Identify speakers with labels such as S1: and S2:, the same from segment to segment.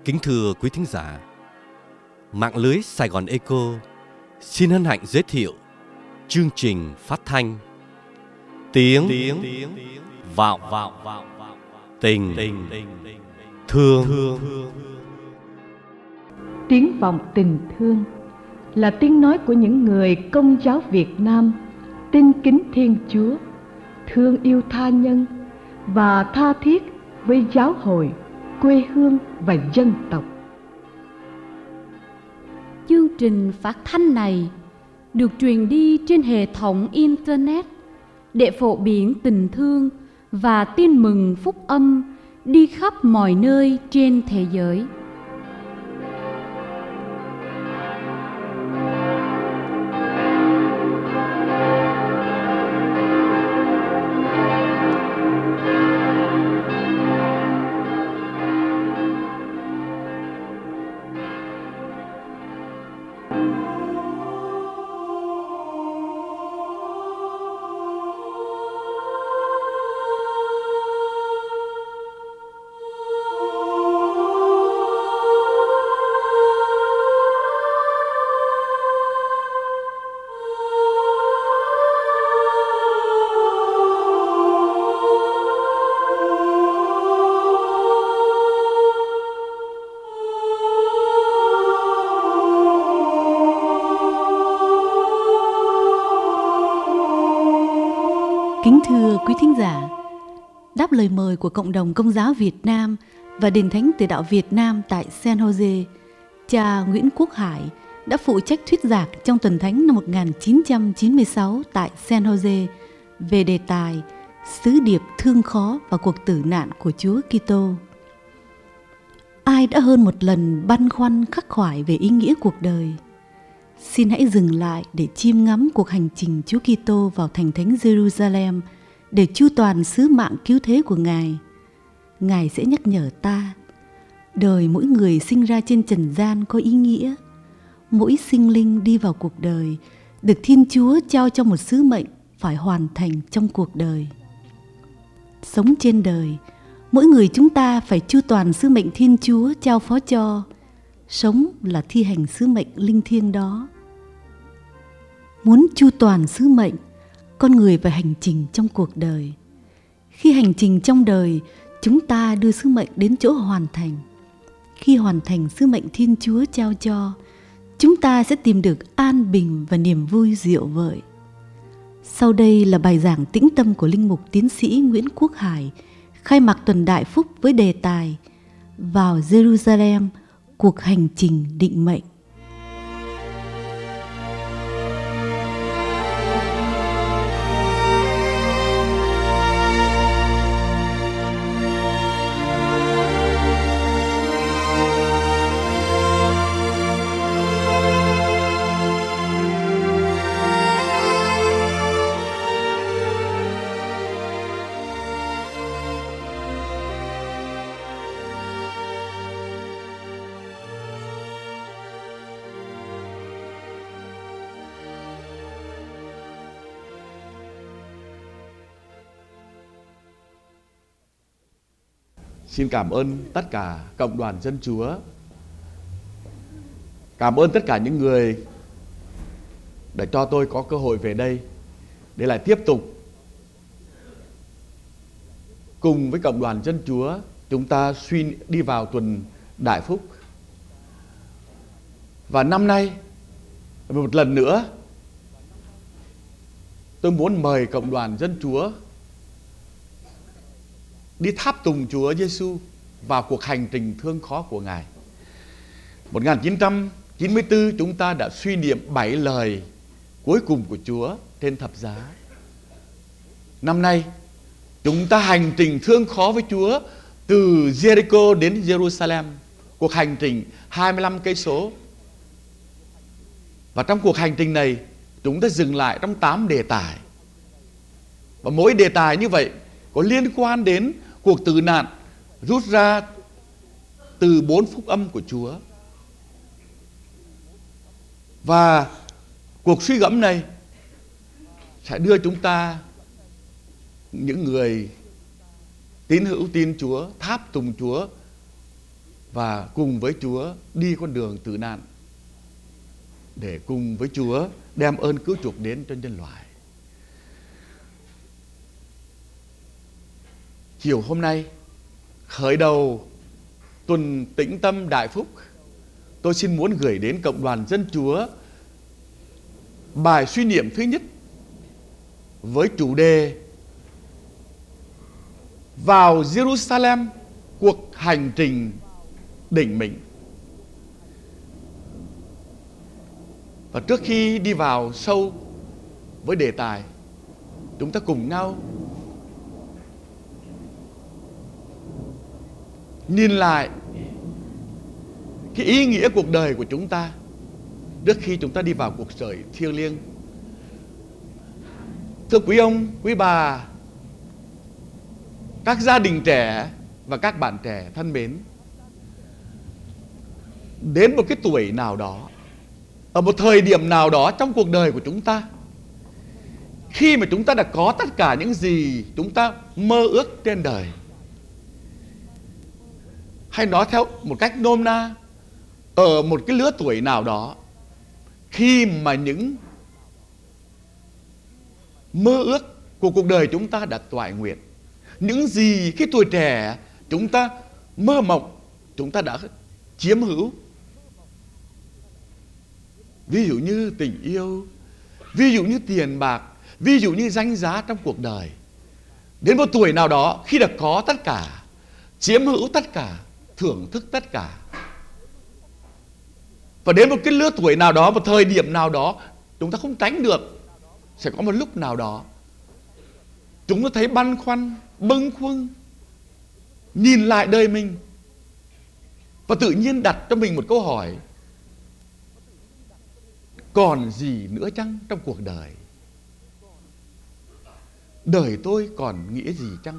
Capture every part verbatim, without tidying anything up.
S1: Kính thưa quý thính giả, mạng lưới Sài Gòn Echo xin hân hạnh giới thiệu chương trình phát thanh Tiếng, tiếng Vọng Tình, tình Thương.
S2: Tiếng vọng tình thương là tiếng nói của những người Công giáo Việt Nam tin kính Thiên Chúa, thương yêu tha nhân và tha thiết với giáo hội, quê hương và dân tộc.
S3: Chương trình phát thanh này được truyền đi trên hệ thống Internet để phổ biến tình thương và tin mừng phúc âm đi khắp mọi nơi trên thế giới.
S4: Kính thưa quý thính giả, đáp lời mời của Cộng đồng Công giáo Việt Nam và Đền Thánh Tử Đạo Việt Nam tại San Jose, cha Nguyễn Quốc Hải đã phụ trách thuyết giảng trong tuần thánh năm một nghìn chín trăm chín mươi sáu tại San Jose về đề tài Sứ điệp thương khó và cuộc tử nạn của Chúa Kitô. Ai đã hơn một lần băn khoăn khắc khoải về ý nghĩa cuộc đời? Xin hãy dừng lại để chiêm ngắm cuộc hành trình Chúa Kitô vào thành thánh Jerusalem để chu toàn sứ mạng cứu thế của Ngài. Ngài sẽ nhắc nhở ta, đời mỗi người sinh ra trên trần gian có ý nghĩa. Mỗi sinh linh đi vào cuộc đời được Thiên Chúa trao cho một sứ mệnh phải hoàn thành trong cuộc đời. Sống trên đời, mỗi người chúng ta phải chu toàn sứ mệnh Thiên Chúa trao phó cho. Sống là thi hành sứ mệnh linh thiêng đó. Muốn chu toàn sứ mệnh, con người phải hành trình trong cuộc đời. Khi hành trình trong đời, chúng ta đưa sứ mệnh đến chỗ hoàn thành. Khi hoàn thành sứ mệnh Thiên Chúa trao cho, chúng ta sẽ tìm được an bình và niềm vui diệu vợi. Sau đây là bài giảng tĩnh tâm của Linh mục Tiến sĩ Nguyễn Quốc Hải, khai mạc tuần Đại Phúc với đề tài Vào Jerusalem, cuộc hành trình định mệnh.
S5: Xin cảm ơn tất cả cộng đoàn dân Chúa. Cảm ơn tất cả những người để cho tôi có cơ hội về đây để lại tiếp tục cùng với cộng đoàn dân Chúa chúng ta suy đi vào tuần Đại Phúc. Và năm nay một lần nữa tôi muốn mời cộng đoàn dân Chúa đi tháp tùng Chúa Giêsu vào cuộc hành trình thương khó của Ngài. một nghìn chín trăm chín mươi tư chúng ta đã suy niệm bảy lời cuối cùng của Chúa trên thập giá. Năm nay chúng ta hành trình thương khó với Chúa từ Jericho đến Jerusalem, cuộc hành trình hai mươi lăm cây số. Và trong cuộc hành trình này chúng ta dừng lại trong tám đề tài. Và mỗi đề tài như vậy có liên quan đến cuộc tử nạn rút ra từ bốn phúc âm của Chúa. Và cuộc suy gẫm này sẽ đưa chúng ta, những người tín hữu tin Chúa, tháp tùng Chúa, và cùng với Chúa đi con đường tử nạn, để cùng với Chúa đem ơn cứu chuộc đến cho nhân loại. Chiều hôm nay, khởi đầu tuần tĩnh tâm đại phúc, tôi xin muốn gửi đến cộng đoàn dân Chúa bài suy niệm thứ nhất với chủ đề vào Jerusalem, cuộc hành trình đỉnh mình. Và trước khi đi vào sâu với đề tài, chúng ta cùng nhau nhìn lại cái ý nghĩa cuộc đời của chúng ta trước khi chúng ta đi vào cuộc đời thiêng liêng. Thưa quý ông, quý bà, các gia đình trẻ và các bạn trẻ thân mến, đến một cái tuổi nào đó, ở một thời điểm nào đó trong cuộc đời của chúng ta, khi mà chúng ta đã có tất cả những gì chúng ta mơ ước trên đời, hay nói theo một cách nôm na, ở một cái lứa tuổi nào đó, khi mà những mơ ước của cuộc đời chúng ta đã toại nguyện, những gì khi tuổi trẻ chúng ta mơ mộng, chúng ta đã chiếm hữu. Ví dụ như tình yêu, ví dụ như tiền bạc, ví dụ như danh giá trong cuộc đời. Đến một tuổi nào đó, khi đã có tất cả, chiếm hữu tất cả, thưởng thức tất cả, và đến một cái lứa tuổi nào đó, một thời điểm nào đó, chúng ta không tránh được, sẽ có một lúc nào đó chúng ta thấy băn khoăn, bâng khuâng, nhìn lại đời mình và tự nhiên đặt cho mình một câu hỏi: còn gì nữa chăng trong cuộc đời? Đời tôi còn nghĩa gì chăng?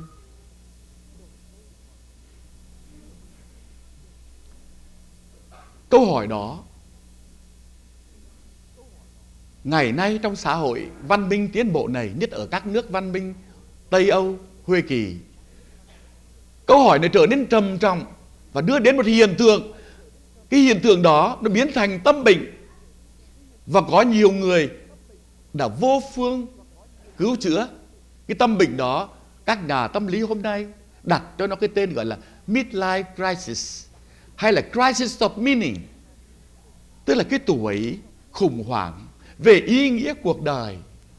S5: Câu hỏi đó ngày nay trong xã hội văn minh tiến bộ này, nhất ở các nước văn minh Tây Âu, Huê Kỳ, câu hỏi này trở nên trầm trọng và đưa đến một hiện tượng. Cái hiện tượng đó nó biến thành tâm bệnh, và có nhiều người đã vô phương cứu chữa cái tâm bệnh đó. Các nhà tâm lý hôm nay đặt cho nó cái tên gọi là midlife crisis, hay là crisis of meaning, tức là cái tuổi khủng hoảng về ý nghĩa cuộc đời.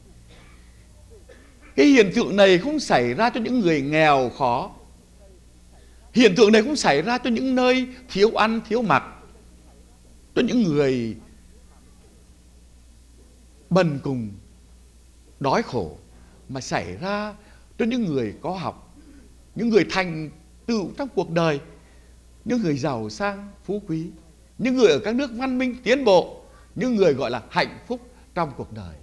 S5: Cái hiện tượng này không xảy ra cho những người nghèo khó. Hiện tượng này không xảy ra cho những nơi thiếu ăn, thiếu mặc, cho những người bần cùng, đói khổ, mà xảy ra cho những người có học, những người thành tựu trong cuộc đời, những người giàu sang, phú quý, những người ở các nước văn minh tiến bộ, những người gọi là hạnh phúc trong cuộc đời.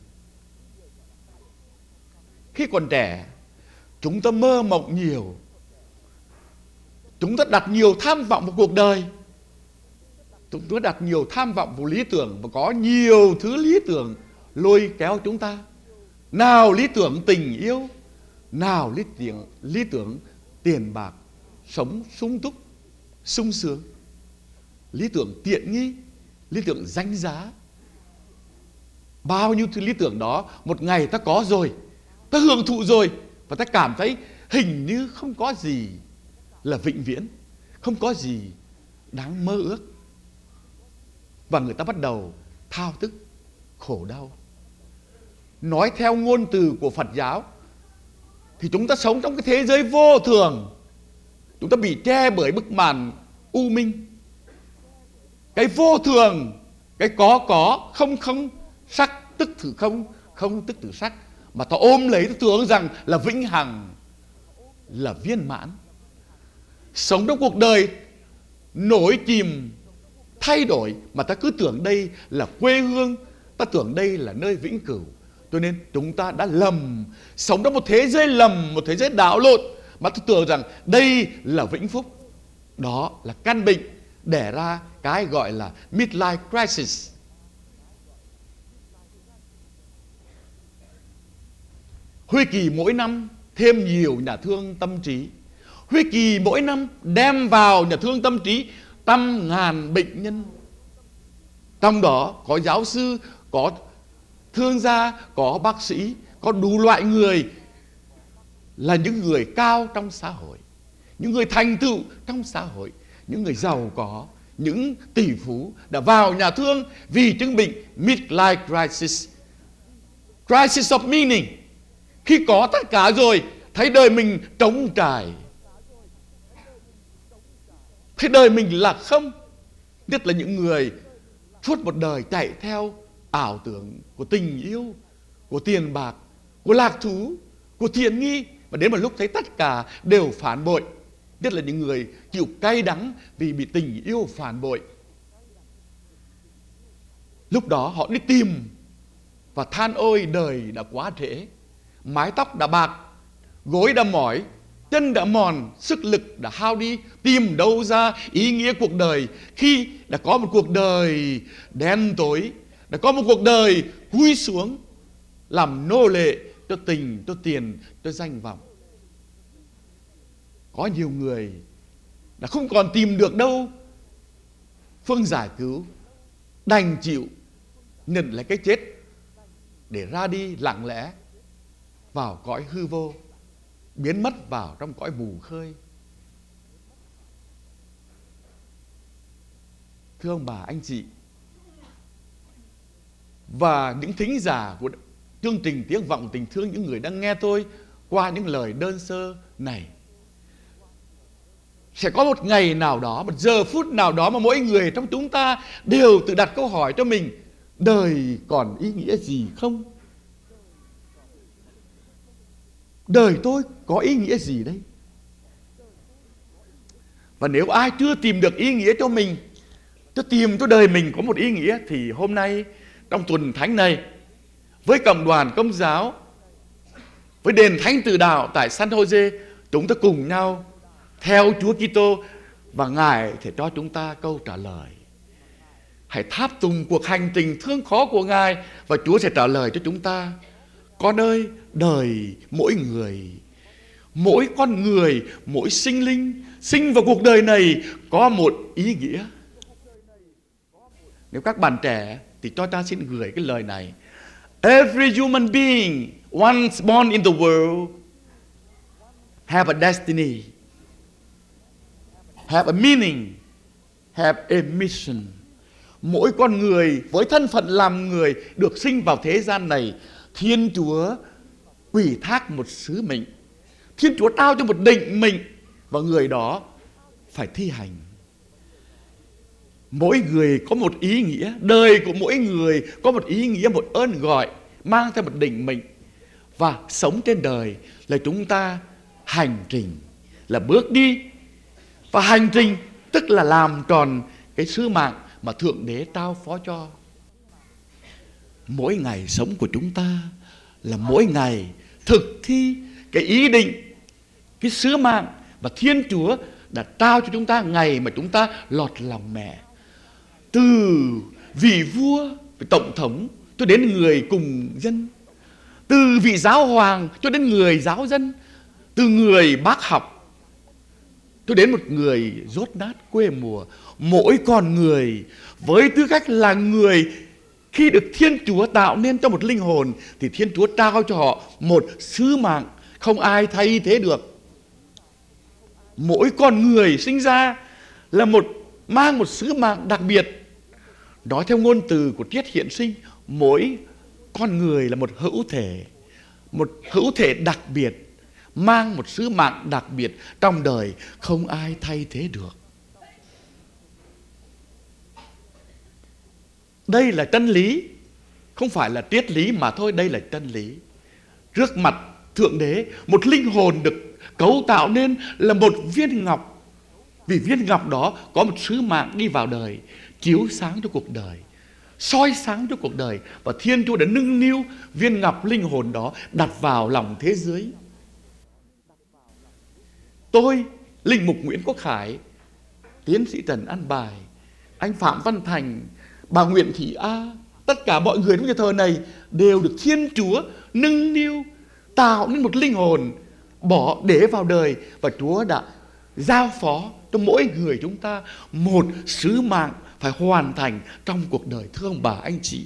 S5: Khi còn trẻ, chúng ta mơ mộng nhiều, chúng ta đặt nhiều tham vọng vào cuộc đời, chúng ta đặt nhiều tham vọng vào lý tưởng, và có nhiều thứ lý tưởng lôi kéo chúng ta. Nào lý tưởng tình yêu, nào lý tưởng, lý tưởng tiền bạc, sống sung túc, sung sướng, lý tưởng tiện nghi, lý tưởng danh giá. Bao nhiêu thứ lý tưởng đó, một ngày ta có rồi, ta hưởng thụ rồi, và ta cảm thấy hình như không có gì là vĩnh viễn, không có gì đáng mơ ước. Và người ta bắt đầu thao thức, khổ đau. Nói theo ngôn từ của Phật giáo thì chúng ta sống trong cái thế giới vô thường. Chúng ta bị che bởi bức màn u minh. Cái vô thường, cái có có, không không, sắc tức từ không, không tức từ sắc, mà ta ôm lấy, ta tưởng rằng là vĩnh hằng, là viên mãn. Sống trong cuộc đời nổi chìm, thay đổi, mà ta cứ tưởng đây là quê hương, ta tưởng đây là nơi vĩnh cửu. Cho nên chúng ta đã lầm, sống trong một thế giới lầm, một thế giới đảo lộn, mà ta tưởng rằng đây là vĩnh phúc. Đó là căn bệnh đẻ ra cái gọi là midlife crisis. Huy Kỳ mỗi năm thêm nhiều nhà thương tâm trí. Huy Kỳ mỗi năm đem vào nhà thương tâm trí trăm ngàn bệnh nhân. Trong đó có giáo sư, có thương gia, có bác sĩ, có đủ loại người, là những người cao trong xã hội, những người thành tựu trong xã hội, những người giàu có, những tỷ phú đã vào nhà thương vì chứng bệnh midlife crisis, crisis of meaning. Khi có tất cả rồi, thấy đời mình trống trải, thấy đời mình là không. Nhất là những người suốt một đời chạy theo ảo tưởng của tình yêu, của tiền bạc, của lạc thú, của thiện nghi, và đến một lúc thấy tất cả đều phản bội. Nhất là những người chịu cay đắng vì bị tình yêu phản bội. Lúc đó họ đi tìm và than ôi đời đã quá trễ, mái tóc đã bạc, gối đã mỏi, chân đã mòn, sức lực đã hao đi. Tìm đâu ra ý nghĩa cuộc đời khi đã có một cuộc đời đen tối, đã có một cuộc đời cúi xuống làm nô lệ cho tình, cho tiền, cho danh vọng. Có nhiều người đã không còn tìm được đâu phương giải cứu, đành chịu nhận lấy cái chết để ra đi lặng lẽ vào cõi hư vô, biến mất vào trong cõi mù khơi. Thưa ông bà, anh chị và những thính giả của chương trình Tiếng Vọng Tình Thương, những người đang nghe tôi qua những lời đơn sơ này, sẽ có một ngày nào đó, một giờ phút nào đó mà mỗi người trong chúng ta đều tự đặt câu hỏi cho mình: đời còn ý nghĩa gì không? Đời tôi có ý nghĩa gì đây? Và nếu ai chưa tìm được ý nghĩa cho mình, chưa tìm cho đời mình có một ý nghĩa, thì hôm nay trong tuần thánh này, với cộng đoàn Công giáo, với đền thánh Từ Đạo tại San Jose, chúng ta cùng nhau theo Chúa Kitô, và Ngài sẽ cho chúng ta câu trả lời. Hãy tháp tùng cuộc hành trình thương khó của Ngài, và Chúa sẽ trả lời cho chúng ta: con ơi, đời mỗi người, mỗi con người, mỗi sinh linh sinh vào cuộc đời này có một ý nghĩa. Nếu các bạn trẻ thì cho ta xin gửi cái lời này: Every human being once born in the world have a destiny, have a meaning, have a mission. Mỗi con người với thân phận làm người được sinh vào thế gian này, Thiên Chúa ủy thác một sứ mệnh, Thiên Chúa trao cho một định mệnh, và người đó phải thi hành. Mỗi người có một ý nghĩa, đời của mỗi người có một ý nghĩa, một ơn gọi, mang theo một định mệnh. Và sống trên đời là chúng ta hành trình, là bước đi. Và hành trình tức là làm tròn cái sứ mạng mà Thượng Đế trao phó cho. Mỗi ngày sống của chúng ta là mỗi ngày thực thi cái ý định, cái sứ mạng mà Thiên Chúa đã trao cho chúng ta ngày mà chúng ta lọt lòng mẹ. Từ vị vua, vị tổng thống cho đến người cùng dân, từ vị giáo hoàng cho đến người giáo dân, từ người bác học cho đến một người dốt nát quê mùa. Mỗi con người với tư cách là người, khi được Thiên Chúa tạo nên cho một linh hồn, thì Thiên Chúa trao cho họ một sứ mạng không ai thay thế được. Mỗi con người sinh ra là một mang một sứ mạng đặc biệt. Nói theo ngôn từ của triết hiện sinh, mỗi con người là một hữu thể, một hữu thể đặc biệt, mang một sứ mạng đặc biệt trong đời, không ai thay thế được. Đây là chân lý, không phải là triết lý mà thôi, đây là chân lý. Trước mặt Thượng Đế, một linh hồn được cấu tạo nên là một viên ngọc. Vì viên ngọc đó có một sứ mạng đi vào đời, chiếu sáng cho cuộc đời, soi sáng cho cuộc đời. Và Thiên Chúa đã nâng niu viên ngọc linh hồn đó, đặt vào lòng thế giới. Tôi, linh mục Nguyễn Quốc Khải, tiến sĩ Trần An Bài, anh Phạm Văn Thành, bà Nguyễn Thị A, tất cả mọi người trong nhà thờ này đều được Thiên Chúa nâng niu, tạo nên một linh hồn, bỏ để vào đời. Và Chúa đã giao phó cho mỗi người chúng ta một sứ mạng phải hoàn thành trong cuộc đời, thưa ông bà anh chị.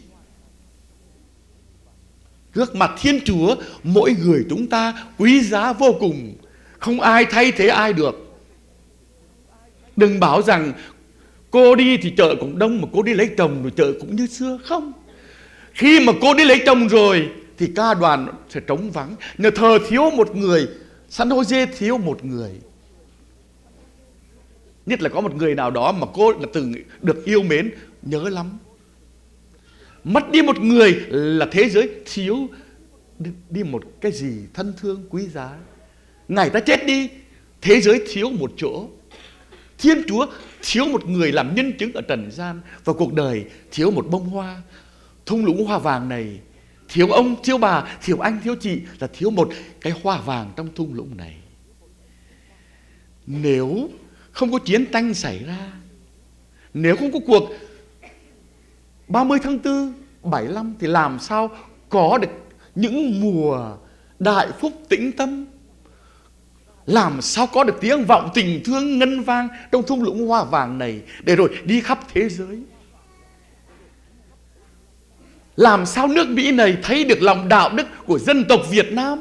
S5: Trước mặt Thiên Chúa, mỗi người chúng ta quý giá vô cùng, không ai thay thế ai được. Đừng bảo rằng cô đi thì chợ cũng đông, mà cô đi lấy chồng rồi chợ cũng như xưa. Không. Khi mà cô đi lấy chồng rồi thì ca đoàn sẽ trống vắng. Nhà thờ thiếu một người, San Jose thiếu một người. Nhất là có một người nào đó mà cô là từng được yêu mến, nhớ lắm. Mất đi một người là thế giới thiếu đi một cái gì thân thương quý giá. Ngày ta chết đi, thế giới thiếu một chỗ. Thiên Chúa thiếu một người làm nhân chứng ở trần gian, và cuộc đời thiếu một bông hoa. Thung lũng hoa vàng này thiếu ông, thiếu bà, thiếu anh, thiếu chị, là thiếu một cái hoa vàng trong thung lũng này. Nếu không có chiến tranh xảy ra, nếu không có cuộc ba mươi tháng tư, bảy mươi lăm, thì làm sao có được những mùa đại phúc tĩnh tâm? Làm sao có được tiếng vọng tình thương ngân vang trong thung lũng hoa vàng này, để rồi đi khắp thế giới? Làm sao nước Mỹ này thấy được lòng đạo đức của dân tộc Việt Nam?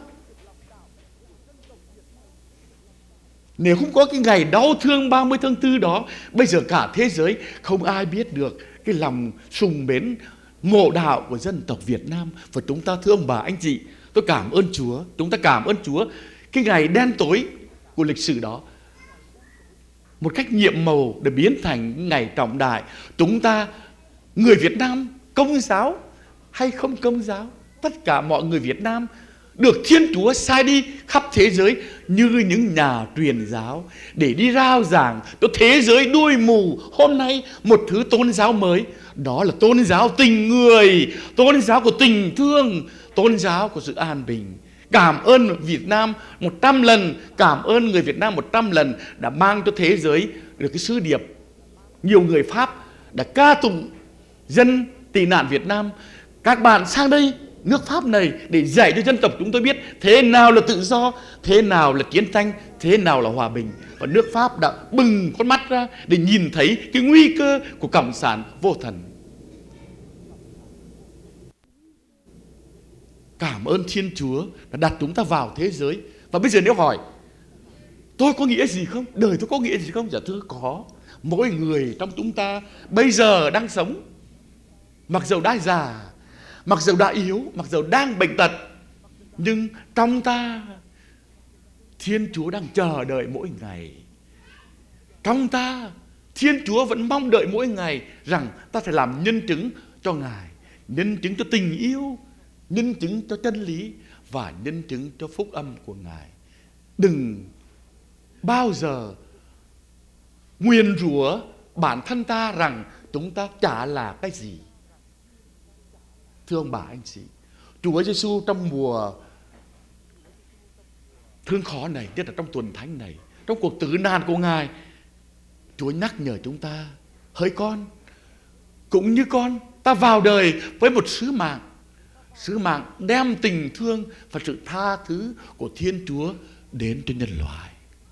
S5: Nếu không có cái ngày đau thương ba mươi tháng tư đó, bây giờ cả thế giới không ai biết được cái lòng sùng mến mộ đạo của dân tộc Việt Nam. Và chúng ta, thưa ông bà anh chị, tôi cảm ơn Chúa, chúng ta cảm ơn Chúa, cái ngày đen tối của lịch sử đó một cách nhiệm màu để biến thành ngày trọng đại. Chúng ta, người Việt Nam, Công giáo hay không Công giáo, tất cả mọi người Việt Nam được Thiên Chúa sai đi khắp thế giới như những nhà truyền giáo, để đi rao giảng cho thế giới đuôi mù hôm nay một thứ tôn giáo mới. Đó là tôn giáo tình người, tôn giáo của tình thương, tôn giáo của sự an bình. Cảm ơn Việt Nam một trăm lần, cảm ơn người Việt Nam một trăm lần đã mang cho thế giới được cái sứ điệp. Nhiều người Pháp đã ca tụng dân tị nạn Việt Nam. Các bạn sang đây, nước Pháp này, để dạy cho dân tộc chúng tôi biết thế nào là tự do, thế nào là chiến tranh, thế nào là hòa bình. Và nước Pháp đã bừng con mắt ra để nhìn thấy cái nguy cơ của cộng sản vô thần. Cảm ơn Thiên Chúa đã đặt chúng ta vào thế giới. Và bây giờ nếu hỏi tôi có nghĩa gì không? Đời tôi có nghĩa gì không? Dạ thưa có. Mỗi người trong chúng ta bây giờ đang sống, mặc dầu đã già, mặc dầu đã yếu, mặc dầu đang bệnh tật, nhưng trong ta Thiên Chúa đang chờ đợi mỗi ngày. Trong ta Thiên Chúa vẫn mong đợi mỗi ngày rằng ta phải làm nhân chứng cho Ngài, nhân chứng cho tình yêu, nhân chứng cho chân lý và nhân chứng cho phúc âm của Ngài. Đừng bao giờ nguyền rủa bản thân ta rằng chúng ta chả là cái gì. Thưa ông bà anh chị, Chúa Giêsu trong mùa thương khó này, nhất là trong tuần thánh này, trong cuộc tử nạn của Ngài, Chúa nhắc nhở chúng ta: hỡi con, cũng như con, ta vào đời với một sứ mạng, sứ mạng đem tình thương và sự tha thứ của Thiên Chúa đến cho nhân loại.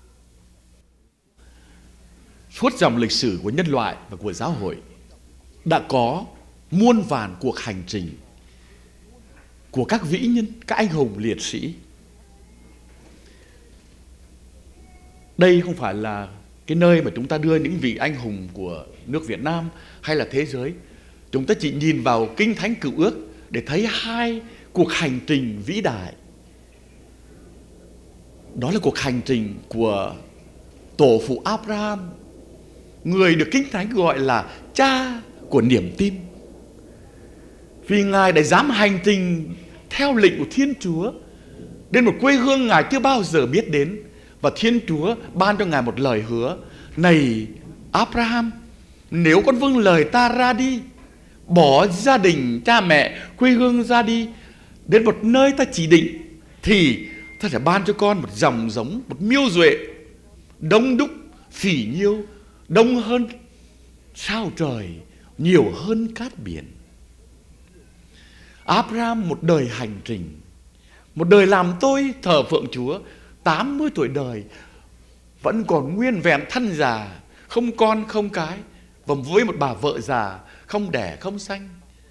S5: Suốt dòng lịch sử của nhân loại và của giáo hội đã có muôn vàn cuộc hành trình của các vĩ nhân, các anh hùng liệt sĩ. Đây không phải là cái nơi mà chúng ta đưa những vị anh hùng của nước Việt Nam hay là thế giới. Chúng ta chỉ nhìn vào Kinh Thánh Cựu Ước để thấy hai cuộc hành trình vĩ đại. Đó là cuộc hành trình của tổ phụ Abraham, người được Kinh Thánh gọi là cha của niềm tin. Vì Ngài đã dám hành trình theo lệnh của Thiên Chúa đến một quê hương Ngài chưa bao giờ biết đến. Và Thiên Chúa ban cho Ngài một lời hứa: này Abraham, nếu con vâng lời ta ra đi, bỏ gia đình, cha mẹ, quê hương ra đi, đến một nơi ta chỉ định, thì ta sẽ ban cho con một dòng giống, một miêu duệ đông đúc, phỉ nhiêu, đông hơn sao trời, nhiều hơn cát biển. Abraham một đời hành trình, một đời làm tôi thờ phượng Chúa, tám mươi tuổi đời, vẫn còn nguyên vẹn thân già, không con không cái, và với một bà vợ già không đẻ không sanh.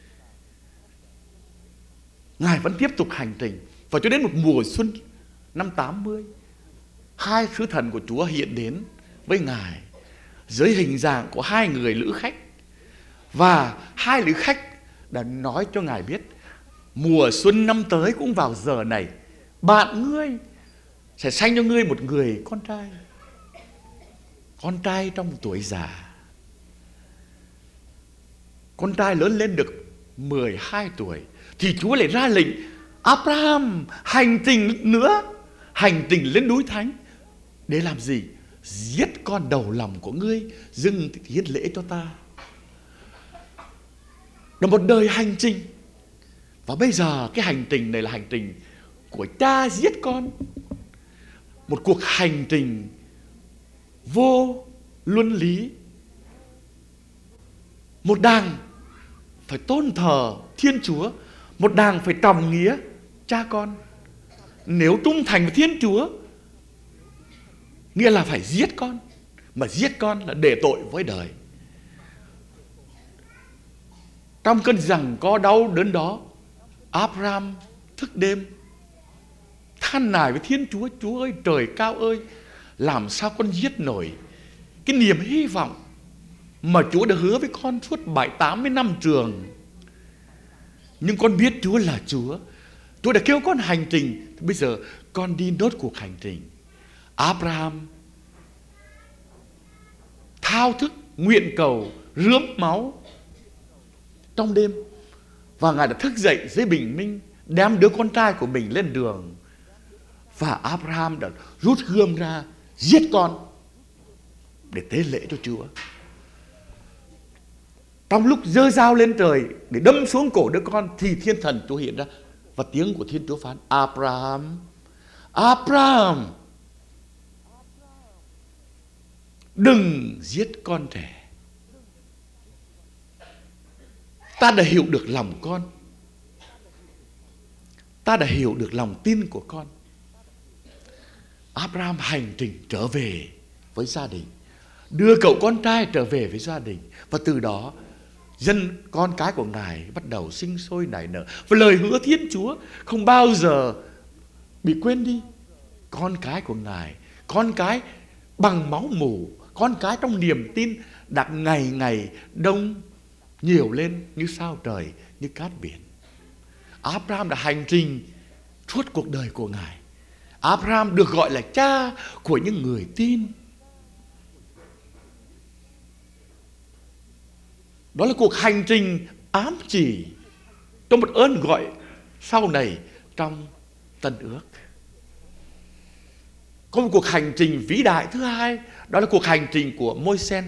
S5: Ngài vẫn tiếp tục hành trình. Và cho đến một mùa xuân năm tám mươi, hai sứ thần của Chúa hiện đến với Ngài dưới hình dạng của hai người lữ khách. Và hai lữ khách đã nói cho Ngài biết mùa xuân năm tới cũng vào giờ này, bạn ngươi sẽ sanh cho ngươi một người con trai. Con trai trong tuổi già. Con trai lớn lên được mười hai tuổi thì Chúa lại ra lệnh Abraham hành trình nữa, hành trình lên núi Thánh. Để làm gì? Giết con đầu lòng của ngươi, dâng hiến lễ cho ta. Là một đời hành trình. Và bây giờ cái hành trình này là hành trình của cha giết con. Một cuộc hành trình vô luân lý. Một đàng phải tôn thờ Thiên Chúa, một đàng phải trọng nghĩa cha con. Nếu trung thành với Thiên Chúa nghĩa là phải giết con, mà giết con là để tội với đời. Trong cơn giằng co đau đớn đó, Abraham thức đêm than nài với Thiên Chúa: Chúa ơi, trời cao ơi, làm sao con giết nổi cái niềm hy vọng mà Chúa đã hứa với con suốt bảy tám mươi năm trường. Nhưng con biết Chúa là Chúa, Chúa đã kêu con hành trình, bây giờ con đi nốt cuộc hành trình. Abraham thao thức nguyện cầu rướm máu trong đêm, và Ngài đã thức dậy dưới bình minh, đem đứa con trai của mình lên đường. Và Abraham đã rút gươm ra giết con để tế lễ cho Chúa. Trong lúc giơ dao lên trời để đâm xuống cổ đứa con thì thiên thần Chúa hiện ra, và tiếng của Thiên Chúa phán: Abraham, Abraham, đừng giết con trẻ. Ta đã hiểu được lòng con, ta đã hiểu được lòng tin của con. Abraham hành trình trở về với gia đình, đưa cậu con trai trở về với gia đình. Và từ đó dân con cái của Ngài bắt đầu sinh sôi nảy nở. Và lời hứa Thiên Chúa không bao giờ bị quên đi. Con cái của Ngài, con cái bằng máu mủ, con cái trong niềm tin đã ngày ngày đông nhiều lên như sao trời, như cát biển. Abraham đã hành trình suốt cuộc đời của Ngài. Abraham được gọi là cha của những người tin. Đó là cuộc hành trình ám chỉ trong một ơn gọi sau này trong Tân Ước. Có một cuộc hành trình vĩ đại thứ hai, đó là cuộc hành trình của Môi-se.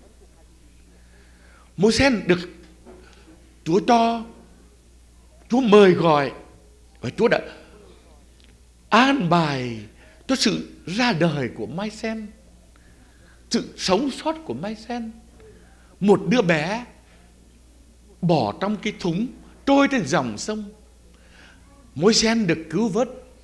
S5: Môi-se được Chúa cho, Chúa mời gọi, và Chúa đã an bài cho sự ra đời của Môi-se, sự sống sót của Môi-se. Một đứa bé bỏ trong cái thúng trôi trên dòng sông. Môi-se được cứu vớt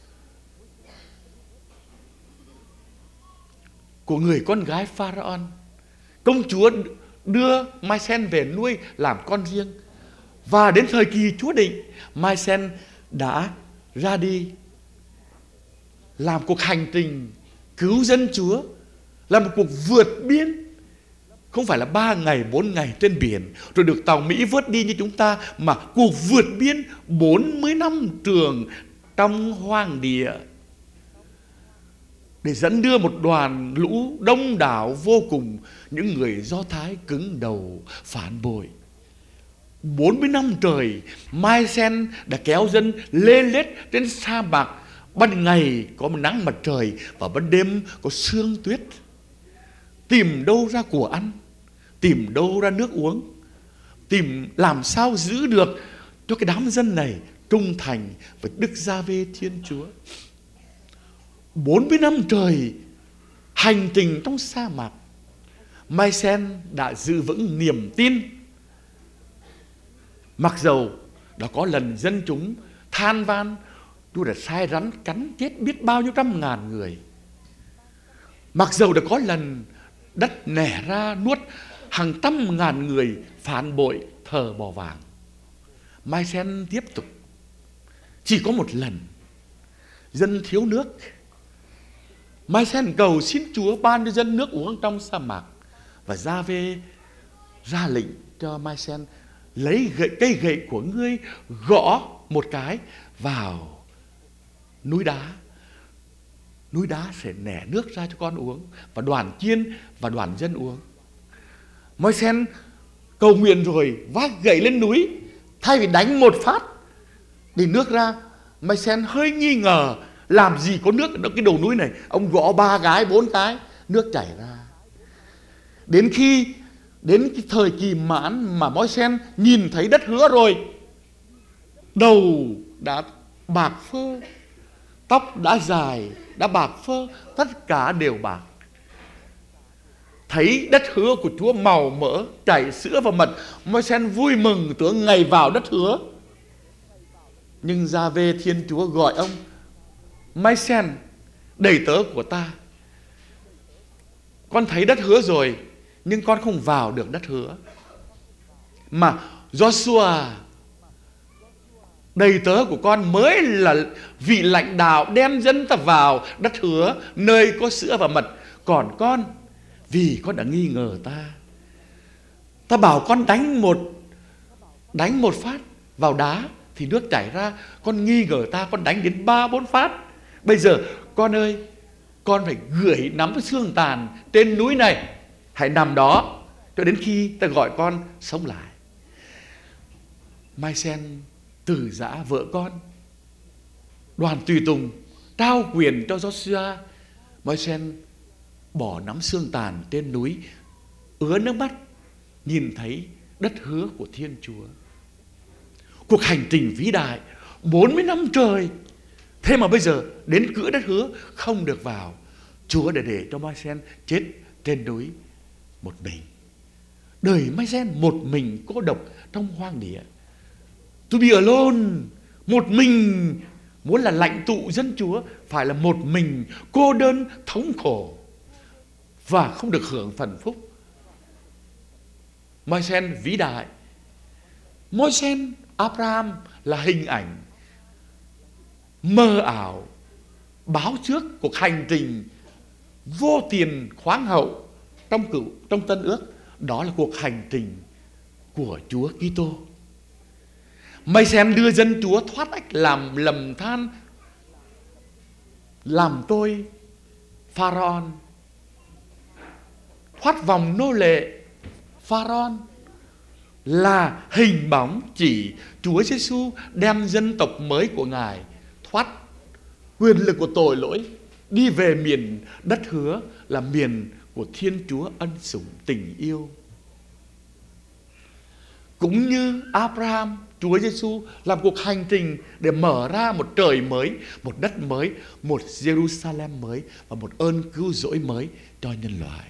S5: của người con gái Pharaoh. Công chúa đưa Môi-se về nuôi làm con riêng. Và đến thời kỳ Chúa định, Môi-se đã ra đi làm cuộc hành trình cứu dân Chúa, làm một cuộc vượt biên. Không phải là ba ngày, bốn ngày trên biển rồi được tàu Mỹ vớt đi như chúng ta, mà cuộc vượt biên bốn mươi năm trường trong hoang địa để dẫn đưa một đoàn lũ đông đảo vô cùng, những người Do Thái cứng đầu phản bội. bốn mươi năm trời, Môi-se đã kéo dân lê lết trên sa mạc. Ban ngày có một nắng mặt trời và ban đêm có sương tuyết. Tìm đâu ra của ăn, tìm đâu ra nước uống, tìm làm sao giữ được cho cái đám dân này trung thành với Đức Giê-hô-va Thiên Chúa. bốn mươi năm trời hành trình trong sa mạc, Môi-se đã giữ vững niềm tin. Mặc dầu đã có lần dân chúng than van: Chúa đã sai rắn cắn chết biết bao nhiêu trăm ngàn người. Mặc dầu đã có lần đất nẻ ra nuốt hàng trăm ngàn người phản bội thờ bò vàng, Mai Sen tiếp tục. Chỉ có một lần dân thiếu nước, Mai Sen cầu xin Chúa ban cho dân nước uống trong sa mạc, và Gia-vê ra lệnh cho Mai Sen lấy gậy, cây gậy của ngươi gõ một cái vào núi đá. Núi đá sẽ nẻ nước ra cho con uống, và đoàn chiên và đoàn dân uống. Mai Sen cầu nguyện rồi vác gậy lên núi, thay vì đánh một phát để nước ra, Mai Sen hơi nghi ngờ làm gì có nước ở cái đầu núi này. Ông gõ ba cái bốn cái, nước chảy ra. Đến khi đến cái thời kỳ mãn mà Mai Sen nhìn thấy đất hứa rồi, đầu đã bạc phơ, tóc đã dài, đã bạc phơ, tất cả đều bạc. Thấy đất hứa của Chúa màu mỡ, chảy sữa và mật, Mai Sen vui mừng tưởng ngày vào đất hứa. Nhưng Gia-vê Thiên Chúa gọi ông: Mai Sen, đầy tớ của ta, con thấy đất hứa rồi, nhưng con không vào được đất hứa. Mà Joshua, đầy tớ của con, mới là vị lãnh đạo đem dân ta vào đất hứa, nơi có sữa và mật. Còn con, vì con đã nghi ngờ ta, ta bảo con đánh một đánh một phát vào đá thì nước chảy ra. Con nghi ngờ ta, con đánh đến ba bốn phát. Bây giờ con ơi, con phải gửi nắm xương tàn trên núi này, hãy nằm đó cho đến khi ta gọi con sống lại. Mai Sen từ giã vợ con, đoàn tùy tùng trao quyền cho Joshua. Mai Sen bỏ nắm xương tàn trên núi, ứa nước mắt nhìn thấy đất hứa của Thiên Chúa. Cuộc hành trình vĩ đại bốn mươi năm trời, thế mà bây giờ đến cửa đất hứa không được vào. Chúa đã để cho Mai Sen chết trên núi một mình. Đời Mai Sen một mình cô độc trong hoang địa. To be alone, một mình. Muốn là lãnh tụ dân Chúa phải là một mình, cô đơn, thống khổ và không được hưởng phần phúc. Mai Sen vĩ đại. Mai Sen Abraham là hình ảnh mơ ảo báo trước cuộc hành trình vô tiền khoáng hậu trong cựu trong Tân Ước. Đó là cuộc hành trình của Chúa Kitô. Mai Sen đưa dân Chúa thoát ách làm lầm than, làm tôi Pharaoh, thoát vòng nô lệ Pharaoh, là hình bóng chỉ Chúa Giêsu đem dân tộc mới của Ngài thoát quyền lực của tội lỗi, đi về miền đất hứa là miền của Thiên Chúa ân sủng tình yêu. Cũng như Abraham, Chúa Giêsu làm cuộc hành trình để mở ra một trời mới, một đất mới, một Jerusalem mới và một ơn cứu rỗi mới cho nhân loại.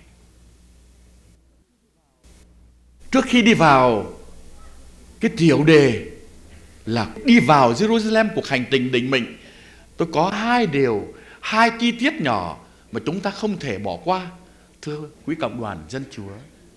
S5: Trước khi đi vào cái tiểu đề là đi vào Jerusalem, cuộc hành trình định mệnh, tôi có hai điều, hai chi tiết nhỏ mà chúng ta không thể bỏ qua. Thưa quý cộng đoàn dân Chúa,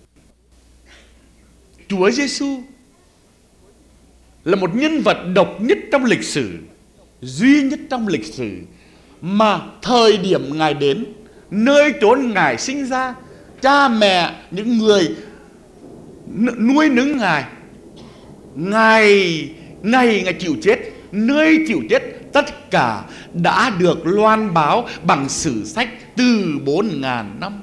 S5: Chúa Giêsu là một nhân vật độc nhất trong lịch sử, duy nhất trong lịch sử mà thời điểm Ngài đến, nơi chốn Ngài sinh ra, cha mẹ, những người nuôi nấng Ngài, Ngài ngày Ngài chịu chết, nơi chịu chết, tất cả đã được loan báo bằng sử sách từ bốn ngàn năm.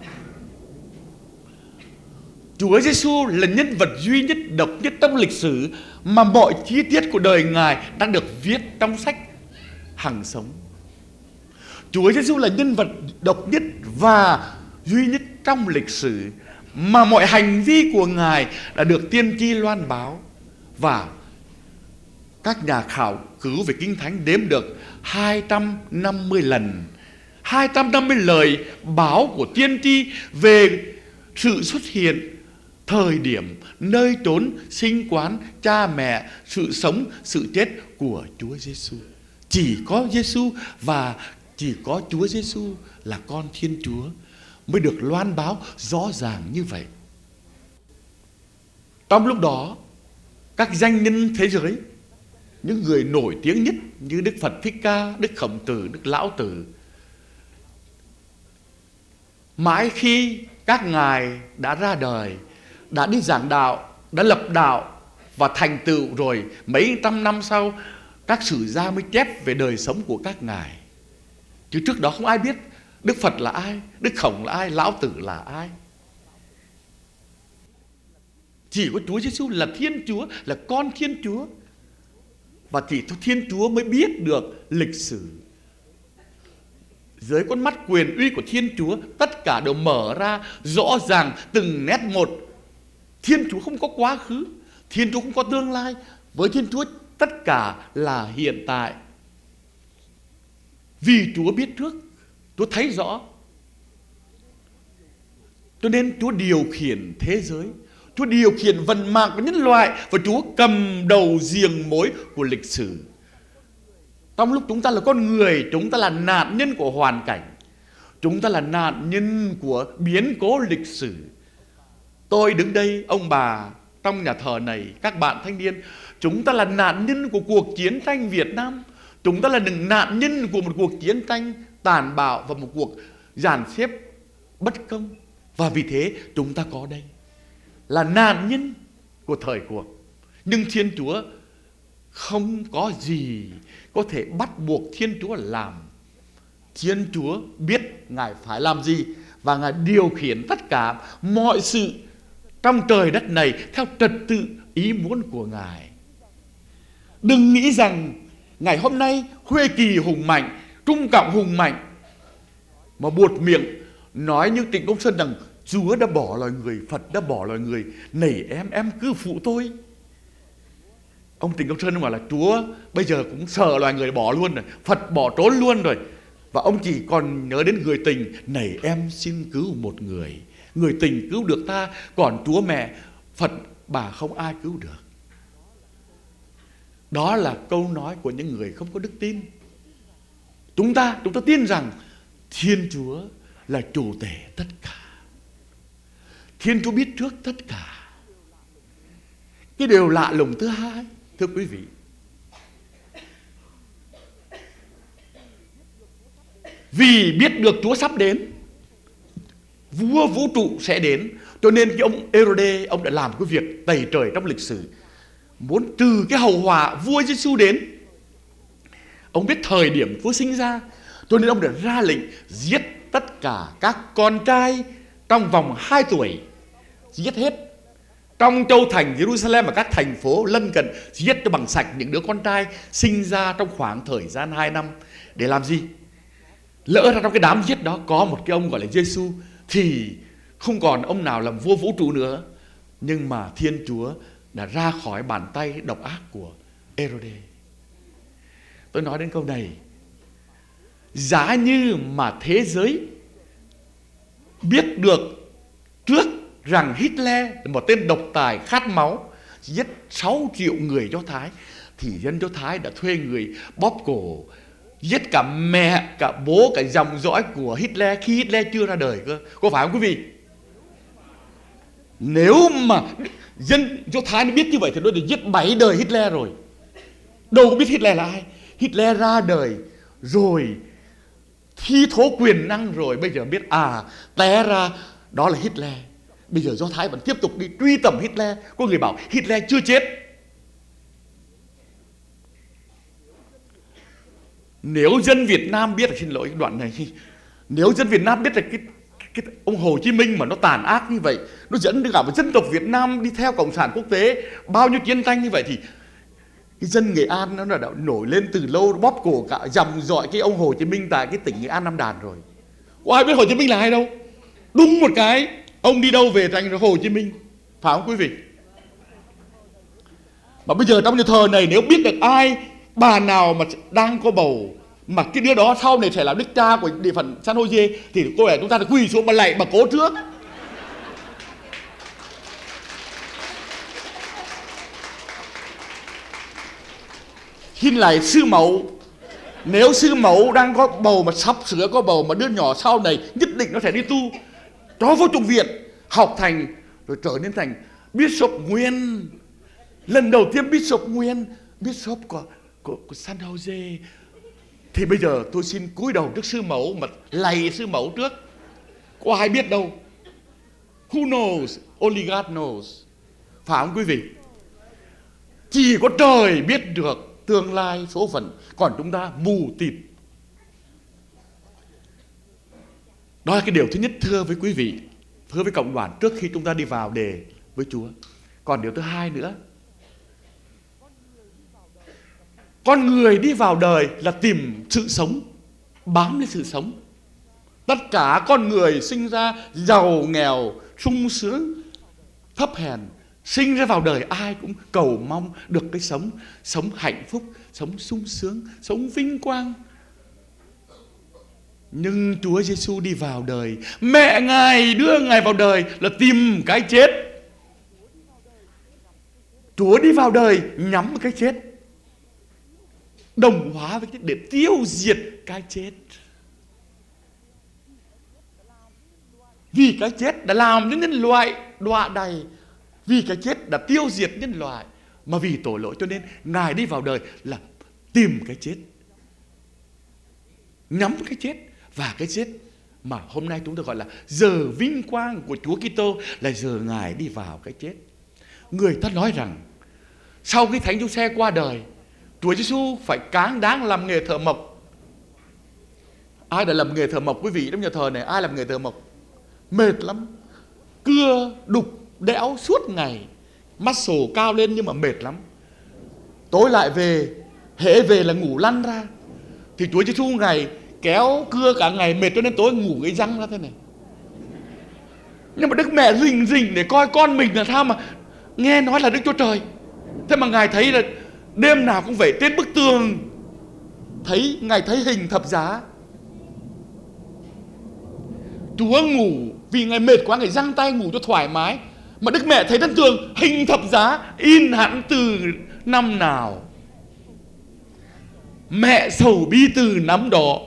S5: Chúa Giêsu là nhân vật duy nhất, độc nhất trong lịch sử mà mọi chi tiết của đời Ngài đã được viết trong sách hằng sống. Chúa Giêsu là nhân vật độc nhất và duy nhất trong lịch sử mà mọi hành vi của Ngài đã được tiên tri loan báo. Và các nhà khảo cứu về Kinh Thánh đếm được hai trăm năm mươi lần, hai trăm năm mươi lời báo của tiên tri về sự xuất hiện, thời điểm, nơi trốn, sinh quán, cha mẹ, sự sống, sự chết của Chúa Giêsu. Chỉ có Giêsu và chỉ có Chúa Giêsu là con Thiên Chúa. mới được loan báo rõ ràng như vậy. Trong lúc đó, các danh nhân thế giới, những người nổi tiếng nhất như Đức Phật Thích Ca, Đức Khổng Tử, Đức Lão Tử, mãi khi các ngài đã ra đời, đã đi giảng đạo, đã lập đạo và thành tựu rồi, mấy trăm năm sau các sử gia mới chép về đời sống của các ngài. Chứ trước đó không ai biết Đức Phật là ai, Đức Khổng là ai, Lão Tử là ai. Chỉ có Chúa Giêsu là Thiên Chúa, là con Thiên Chúa. Và chỉ có Thiên Chúa mới biết được lịch sử. Dưới con mắt quyền uy của Thiên Chúa, tất cả đều mở ra rõ ràng từng nét một. Thiên Chúa không có quá khứ, Thiên Chúa không có tương lai. Với Thiên Chúa tất cả là hiện tại. Vì Chúa biết trước, Chúa thấy rõ, cho nên Chúa điều khiển thế giới, Chúa điều khiển vận mạng của nhân loại, và Chúa cầm đầu giềng mối của lịch sử. Trong lúc chúng ta là con người, chúng ta là nạn nhân của hoàn cảnh, chúng ta là nạn nhân của biến cố lịch sử. Tôi đứng đây, ông bà trong nhà thờ này, các bạn thanh niên, chúng ta là nạn nhân của cuộc chiến tranh Việt Nam. Chúng ta là những nạn nhân của một cuộc chiến tranh tàn bạo và một cuộc dàn xếp bất công. Và vì thế chúng ta có đây là nạn nhân của thời cuộc. Nhưng Thiên Chúa không có gì có thể bắt buộc Thiên Chúa làm. Thiên Chúa biết Ngài phải làm gì, và Ngài điều khiển tất cả mọi sự trong trời đất này theo trật tự ý muốn của Ngài. Đừng nghĩ rằng ngày hôm nay Huê Kỳ hùng mạnh, Trung Cộng hùng mạnh, mà buột miệng nói như Trịnh Công Sơn rằng Chúa đã bỏ loài người, Phật đã bỏ loài người, này em, em cứ phụ tôi. Ông Trịnh Công Sơn nói là Chúa bây giờ cũng sợ loài người bỏ luôn rồi, Phật bỏ trốn luôn rồi. Và ông chỉ còn nhớ đến người tình, này em xin cứu một người, người tình cứu được ta, còn Chúa mẹ, Phật bà không ai cứu được. Đó là câu nói của những người không có đức tin. Chúng ta, chúng ta tin rằng Thiên Chúa là chủ tể tất cả. Thiên Chúa biết trước tất cả. Cái điều lạ lùng thứ hai, thưa quý vị, vì biết được Chúa sắp đến, vua vũ trụ sẽ đến, cho nên cái ông Herode, ông đã làm cái việc tày trời trong lịch sử, muốn trừ cái hậu họa vua Giêsu đến. Ông biết thời điểm Chúa sinh ra, cho nên ông đã ra lệnh giết tất cả các con trai trong vòng hai tuổi, giết hết. Trong châu thành Jerusalem và các thành phố lân cận, giết cho bằng sạch những đứa con trai sinh ra trong khoảng thời gian hai năm. Để làm gì? Lỡ ra trong cái đám giết đó có một cái ông gọi là Giêsu, thì không còn ông nào làm vua vũ trụ nữa. Nhưng mà Thiên Chúa đã ra khỏi bàn tay độc ác của Herode. Tôi nói đến câu này, giá như mà thế giới biết được trước rằng Hitler là một tên độc tài khát máu, giết sáu triệu người Do Thái, thì dân Do Thái đã thuê người bóp cổ, giết cả mẹ, cả bố, cả dòng dõi của Hitler khi Hitler chưa ra đời cơ. Có phải không quý vị? Nếu mà dân Do Thái nó biết như vậy thì nó đã giết bảy đời Hitler rồi. Đâu có biết Hitler là ai. Hitler ra đời rồi, thi thố quyền năng rồi, bây giờ biết à, té ra đó là Hitler. Bây giờ Do Thái vẫn tiếp tục đi truy tầm Hitler. Có người bảo Hitler chưa chết. Nếu dân Việt Nam biết, xin lỗi cái đoạn này, nếu dân Việt Nam biết là cái, cái ông Hồ Chí Minh mà nó tàn ác như vậy, nó dẫn cả một dân tộc Việt Nam đi theo cộng sản quốc tế, bao nhiêu chiến tranh như vậy, thì cái dân Nghệ An nó đã nổi lên từ lâu, bóp cổ cả dòng dõi cái ông Hồ Chí Minh tại cái tỉnh Nghệ An Nam Đàn rồi. Có ai biết Hồ Chí Minh là ai đâu. Đúng một cái, ông đi đâu về thành Hồ Chí Minh. Phải không quý vị? Mà bây giờ trong nhà thờ này, nếu biết được ai, bà nào mà đang có bầu, mà cái đứa đó sau này sẽ là đức cha của địa phận San Jose, thì cô này chúng ta phải quỳ xuống mà lạy bà cố trước. Xin lạy sư mẫu. Nếu sư mẫu đang có bầu mà sắp sửa có bầu, mà đứa nhỏ sau này nhất định nó sẽ đi tu, cho vô Trung viện, học thành rồi trở nên thành Bishop Nguyên. Lần đầu tiên Bishop Nguyên, Bishop của, của, của San Jose. Thì bây giờ tôi xin cúi đầu trước sư mẫu mà lạy sư mẫu trước. Có ai biết đâu. Who knows? Only God knows. Phải không quý vị? Chỉ có trời biết được tương lai số phận, còn chúng ta mù tịt. Đó là cái điều thứ nhất thưa với quý vị, thưa với cộng đoàn trước khi chúng ta đi vào đề với Chúa. Còn điều thứ hai nữa, con người đi vào đời là tìm sự sống, bám lấy sự sống. Tất cả con người sinh ra giàu nghèo, sung sướng, thấp hèn, sinh ra vào đời ai cũng cầu mong được cái sống, sống hạnh phúc, sống sung sướng, sống vinh quang. Nhưng Chúa Giêsu đi vào đời, mẹ Ngài đưa Ngài vào đời là tìm cái chết. Chúa đi vào đời nhắm vào cái chết, đồng hóa với cái để tiêu diệt cái chết. Vì cái chết đã làm cho nhân loại đọa đầy, vì cái chết đã tiêu diệt nhân loại, mà vì tội lỗi cho nên Ngài đi vào đời là tìm cái chết, nhắm cái chết. Và cái chết mà hôm nay chúng ta gọi là giờ vinh quang của Chúa Kitô là giờ Ngài đi vào cái chết. Người ta nói rằng sau khi Thánh Giuse qua đời, Chúa Giêsu phải cáng đáng làm nghề thợ mộc. Ai đã làm nghề thợ mộc quý vị trong nhà thờ này? Ai làm nghề thợ mộc? Mệt lắm, cưa đục đẽo suốt ngày, muscle cao lên nhưng mà mệt lắm. Tối lại về, hễ về là ngủ lăn ra. Thì Chúa Giêsu Ngài kéo cưa cả ngày mệt cho nên tối ngủ cái răng ra thế này. Nhưng mà Đức Mẹ rình rình để coi con mình là sao mà nghe nói là Đức Chúa Trời. Thế mà Ngài thấy là đêm nào cũng vậy, trên bức tường thấy Ngài thấy hình thập giá. Chúa ngủ vì Ngài mệt quá, Ngài giăng tay ngủ cho thoải mái. Mà Đức Mẹ thấy trên tường hình thập giá in hẳn từ năm nào. Mẹ sầu bi từ năm đó.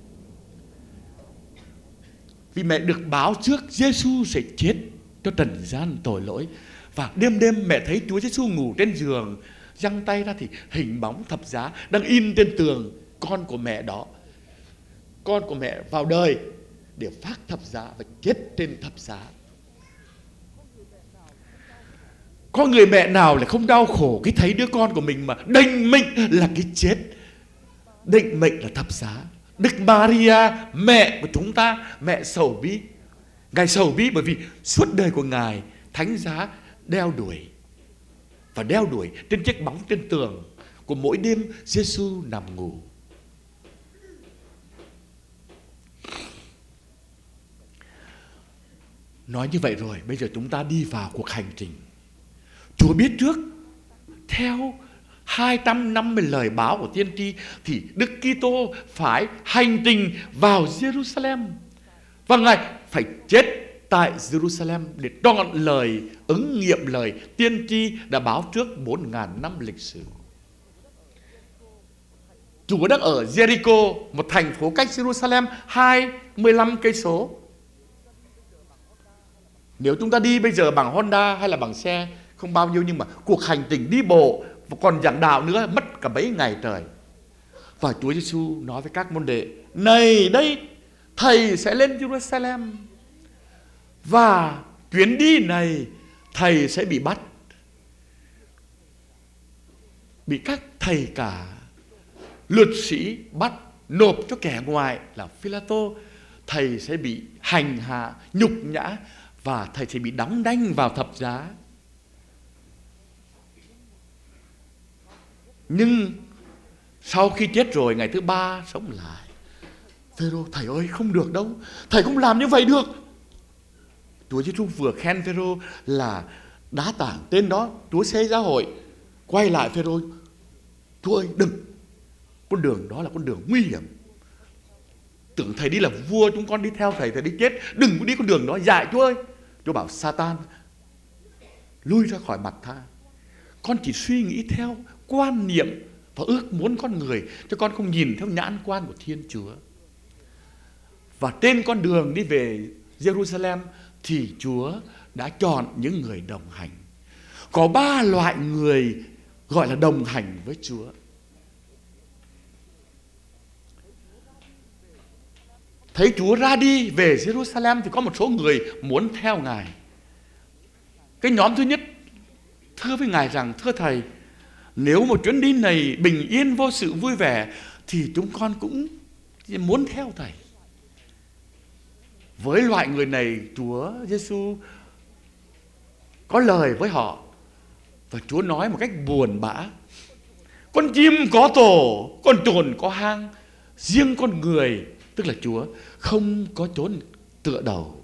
S5: Vì mẹ được báo trước Giêsu sẽ chết cho trần gian tội lỗi. Và đêm đêm mẹ thấy Chúa Giêsu ngủ trên giường, giăng tay ra thì hình bóng thập giá đang in trên tường. Con của mẹ đó, con của mẹ vào đời để phát thập giá và chết trên thập giá. Có người mẹ nào lại không đau khổ khi thấy đứa con của mình mà định mệnh là cái chết, định mệnh là thập giá. Đức Maria, mẹ của chúng ta, mẹ sầu bi. Ngài sầu bi bởi vì suốt đời của Ngài thánh giá đeo đuổi, và đeo đuổi trên chiếc bóng trên tường của mỗi đêm Giêsu nằm ngủ. Nói như vậy rồi, bây giờ chúng ta đi vào cuộc hành trình. Chúa biết trước, theo hai trăm năm mươi lời báo của tiên tri, thì Đức Kitô phải hành trình vào Jerusalem. Và Ngài phải chết tại Jerusalem để trọn lời, ứng nghiệm lời tiên tri đã báo trước bốn ngàn năm lịch sử. Chúa đang ở Jericho, một thành phố cách Jerusalem hai mươi lăm cây số. Nếu chúng ta đi bây giờ bằng Honda hay là bằng xe không bao nhiêu, nhưng mà cuộc hành trình đi bộ và còn giảng đạo nữa mất cả mấy ngày trời. Và Chúa Giêsu nói với các môn đệ: này đây, thầy sẽ lên Jerusalem, và chuyến đi này thầy sẽ bị bắt, bị các thầy cả luật sĩ bắt nộp cho kẻ ngoài là Phi-la-tô. Thầy sẽ bị hành hạ, nhục nhã, và thầy sẽ bị đóng đinh vào thập giá. Nhưng sau khi chết rồi, ngày thứ ba sống lại. Phêrô: thầy ơi, không được đâu, thầy không làm như vậy được. Chúa Giêsu vừa khen Phêrô là đá tảng tên đó Chúa xây giáo hội, quay lại Phêrô: Chúa ơi, đừng, con đường đó là con đường nguy hiểm. Tưởng thầy đi là vua, chúng con đi theo thầy, thầy đi chết, đừng có đi con đường đó, dạy Chúa ơi. Chúa bảo: Satan, lui ra khỏi mặt ta. Con chỉ suy nghĩ theo quan niệm và ước muốn con người, cho con không nhìn theo nhãn quan của Thiên Chúa. Và trên con đường đi về Jerusalem, thì Chúa đã chọn những người đồng hành. Có ba loại người gọi là đồng hành với Chúa. Thấy Chúa ra đi về Jerusalem thì có một số người muốn theo Ngài. Cái nhóm thứ nhất thưa với Ngài rằng: thưa Thầy, nếu một chuyến đi này bình yên vô sự vui vẻ thì chúng con cũng muốn theo Thầy. Với loại người này, Chúa Giêsu có lời với họ, và Chúa nói một cách buồn bã: con chim có tổ, con trồn có hang, riêng con người, tức là Chúa, không có chốn tựa đầu.